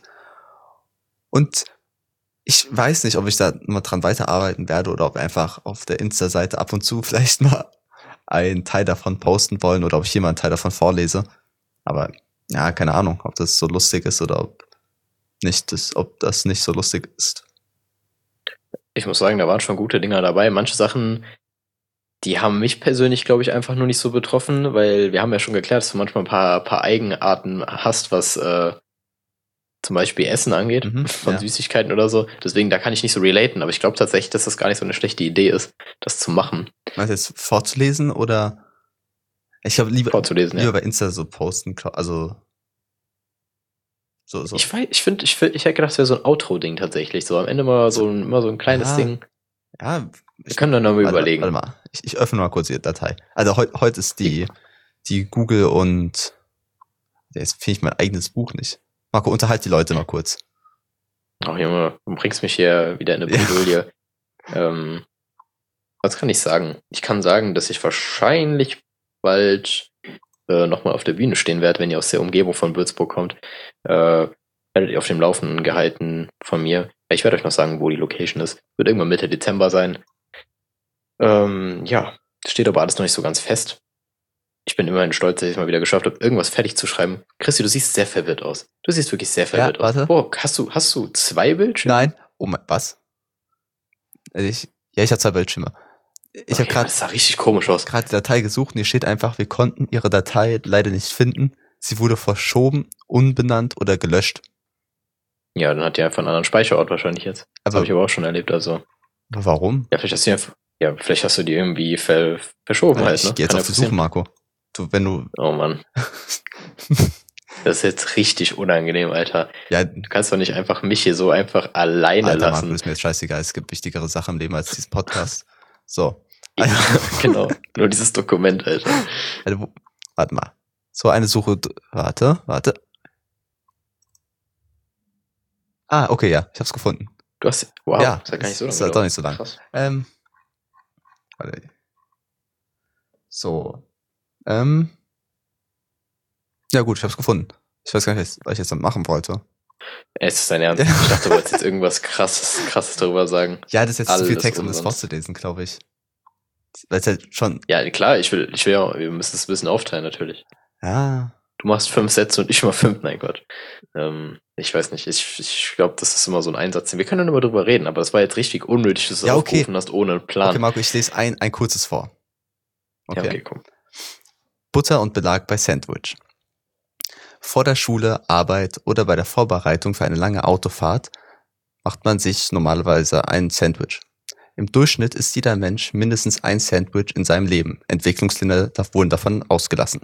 Und ich weiß nicht, ob ich da mal dran weiterarbeiten werde oder ob wir einfach auf der Insta-Seite ab und zu vielleicht mal einen Teil davon posten wollen oder ob ich hier mal einen Teil davon vorlese. Aber ja, keine Ahnung, ob das so lustig ist oder ob das nicht so lustig ist. Ich muss sagen, da waren schon gute Dinger dabei. Manche Sachen, die haben mich persönlich, glaube ich, einfach nur nicht so betroffen, weil wir haben ja schon geklärt, dass du manchmal ein paar Eigenarten hast, was zum Beispiel Essen angeht, von Süßigkeiten oder so. Deswegen, da kann ich nicht so relaten, aber ich glaube tatsächlich, dass das gar nicht so eine schlechte Idee ist, das zu machen. Meinst du jetzt vorzulesen oder? Ich glaube, lieber bei Insta so posten, also so. Ich hätte gedacht, das wäre so ein Outro-Ding tatsächlich, so am Ende immer so ein kleines Ding. Ja. Wir können dann nochmal überlegen. Warte mal, ich öffne mal kurz die Datei. Also heute ist die Google und jetzt finde ich mein eigenes Buch nicht. Marco, unterhalt die Leute mal kurz. Ach Junge, du bringst mich hier wieder in eine Bredouille. Was kann ich sagen? Ich kann sagen, dass ich wahrscheinlich bald nochmal auf der Bühne stehen werde, wenn ihr aus der Umgebung von Würzburg kommt. Werdet ihr auf dem Laufenden gehalten von mir. Ich werde euch noch sagen, wo die Location ist. Wird irgendwann Mitte Dezember sein. Steht aber alles noch nicht so ganz fest. Ich bin immerhin stolz, dass ich es mal wieder geschafft habe, irgendwas fertig zu schreiben. Christi, du siehst sehr verwirrt aus. Du siehst wirklich sehr verwirrt aus. Warte. Oh, hast du 2 Bildschirme? Nein. Oh mein, was? Ich habe 2 Bildschirme. Ich habe das sah richtig komisch aus. gerade die Datei gesucht und hier steht einfach, wir konnten ihre Datei leider nicht finden. Sie wurde verschoben, unbenannt oder gelöscht. Ja, dann hat die einfach einen anderen Speicherort wahrscheinlich jetzt. Das habe ich aber auch schon erlebt, also. Warum? Ja, vielleicht hast du die irgendwie verschoben halt, ne? Ich gehe jetzt Kann auf ja die Suche, passieren. Marco. Wenn du... Oh Mann. Das ist jetzt richtig unangenehm, Alter. Ja, Du kannst doch nicht einfach mich hier so einfach alleine Alter, lassen. Marco, ist mir jetzt scheißegal. Es gibt wichtigere Sachen im Leben als diesen Podcast. So. Ja, genau. Nur dieses Dokument, Alter. Also, warte mal. So eine Suche... Warte. Ah, okay, ja. Ich hab's gefunden. Wow, Ja, ist ja gar nicht so lange. ist halt doch nicht so lang. Krass. Warte. So. Ja gut, ich hab's gefunden. Ich weiß gar nicht, was ich jetzt damit machen wollte. Es ist dein Ernst. Ich dachte, du wolltest jetzt irgendwas krasses darüber sagen. Ja, das ist jetzt zu viel Alles Text, um das umsonst. vorzulesen, glaube ich. Weil es halt schon... Ja, klar, wir müssen es ein bisschen aufteilen, natürlich. Ja. Du machst 5 Sätze und ich mach 5, nein Gott. Ich weiß nicht, ich glaube, das ist immer so ein Einsatz. Wir können dann immer drüber reden, aber das war jetzt richtig unnötig, dass du Ja, das okay. aufgerufen hast, ohne Plan. Okay, Marco, ich lese ein kurzes vor. Ja, okay, komm. Butter und Belag bei Sandwich. Vor der Schule, Arbeit oder bei der Vorbereitung für eine lange Autofahrt macht man sich normalerweise ein Sandwich. Im Durchschnitt isst jeder Mensch mindestens ein Sandwich in seinem Leben. Entwicklungsländer wurden davon ausgelassen.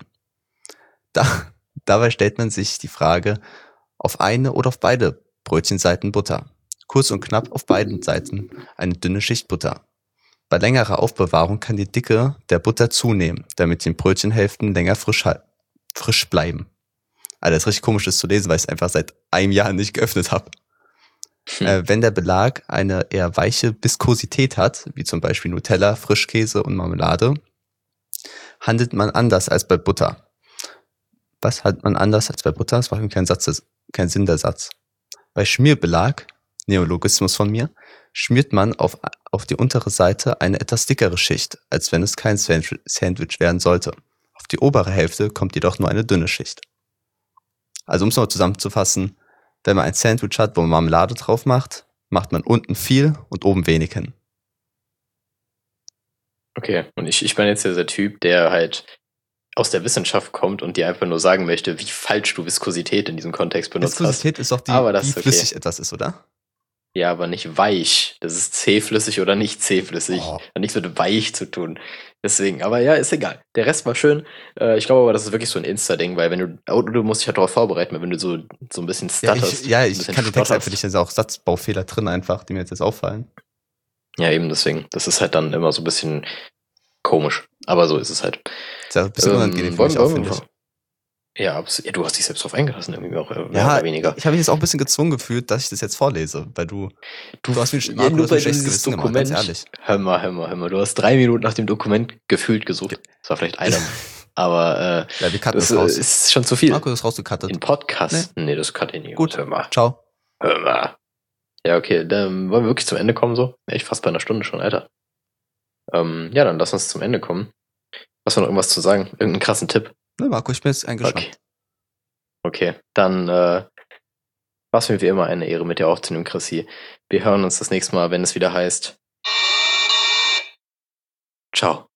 Dabei stellt man sich die Frage, auf eine oder auf beide Brötchenseiten Butter. Kurz und knapp auf beiden Seiten eine dünne Schicht Butter. Bei längerer Aufbewahrung kann die Dicke der Butter zunehmen, damit die Brötchenhälften länger frisch bleiben. Also das ist richtig komisch, das zu lesen, weil ich es einfach seit einem Jahr nicht geöffnet habe. Wenn der Belag eine eher weiche Viskosität hat, wie zum Beispiel Nutella, Frischkäse und Marmelade, handelt man anders als bei Butter. Was hat man anders als bei Butter? Das macht keinen Sinn, der Satz. Bei Schmierbelag, Neologismus von mir, schmiert man auf die untere Seite eine etwas dickere Schicht, als wenn es kein Sandwich werden sollte. Auf die obere Hälfte kommt jedoch nur eine dünne Schicht. Also um es noch zusammenzufassen, wenn man ein Sandwich hat, wo man Marmelade drauf macht, macht man unten viel und oben wenig hin. Okay, und ich bin jetzt der Typ, der halt aus der Wissenschaft kommt und dir einfach nur sagen möchte, wie falsch du Viskosität in diesem Kontext benutzt Viskosität ist doch wie flüssig etwas ist, oder? Ja, aber nicht weich. Das ist zähflüssig oder nicht zähflüssig. Oh. Hat nichts mit weich zu tun. Deswegen, aber ja, ist egal. Der Rest war schön. Ich glaube aber, das ist wirklich so ein Insta-Ding, weil du musst dich halt darauf vorbereiten, weil wenn du so ein bisschen stutterst. Ich kann den Text einfach nicht, da sind auch Satzbaufehler drin einfach, die mir jetzt auffallen. Ja, eben deswegen. Das ist halt dann immer so ein bisschen komisch. Aber so ist es halt. Das ist ja ein bisschen unangenehm für mich auch, finde ich. Ja, du hast dich selbst drauf eingelassen, irgendwie auch mehr Ja, oder weniger. ich habe mich jetzt auch ein bisschen gezwungen gefühlt, dass ich das jetzt vorlese, weil du hast mir Ja, nur weil dieses Dokument, gemacht, ganz ehrlich. Hör mal, du hast 3 Minuten nach dem Dokument gefühlt gesucht. Das war vielleicht einer. Aber ja, wir cutten das das raus. ist schon zu viel. Marco, das rausgecuttet. In Podcast? Nee, das cut ich nicht. Gut, hör mal. Ciao. Hör mal. Ja, okay, dann wollen wir wirklich zum Ende kommen so? Echt fast bei einer Stunde schon, Alter. Ja, dann lass uns zum Ende kommen. Hast du noch irgendwas zu sagen? Irgendeinen krassen Tipp? Ne, Marco, ich bin jetzt eingeschränkt. Okay, dann war es mir wie immer eine Ehre, mit dir aufzunehmen, Chrissy. Wir hören uns das nächste Mal, wenn es wieder heißt. Ciao.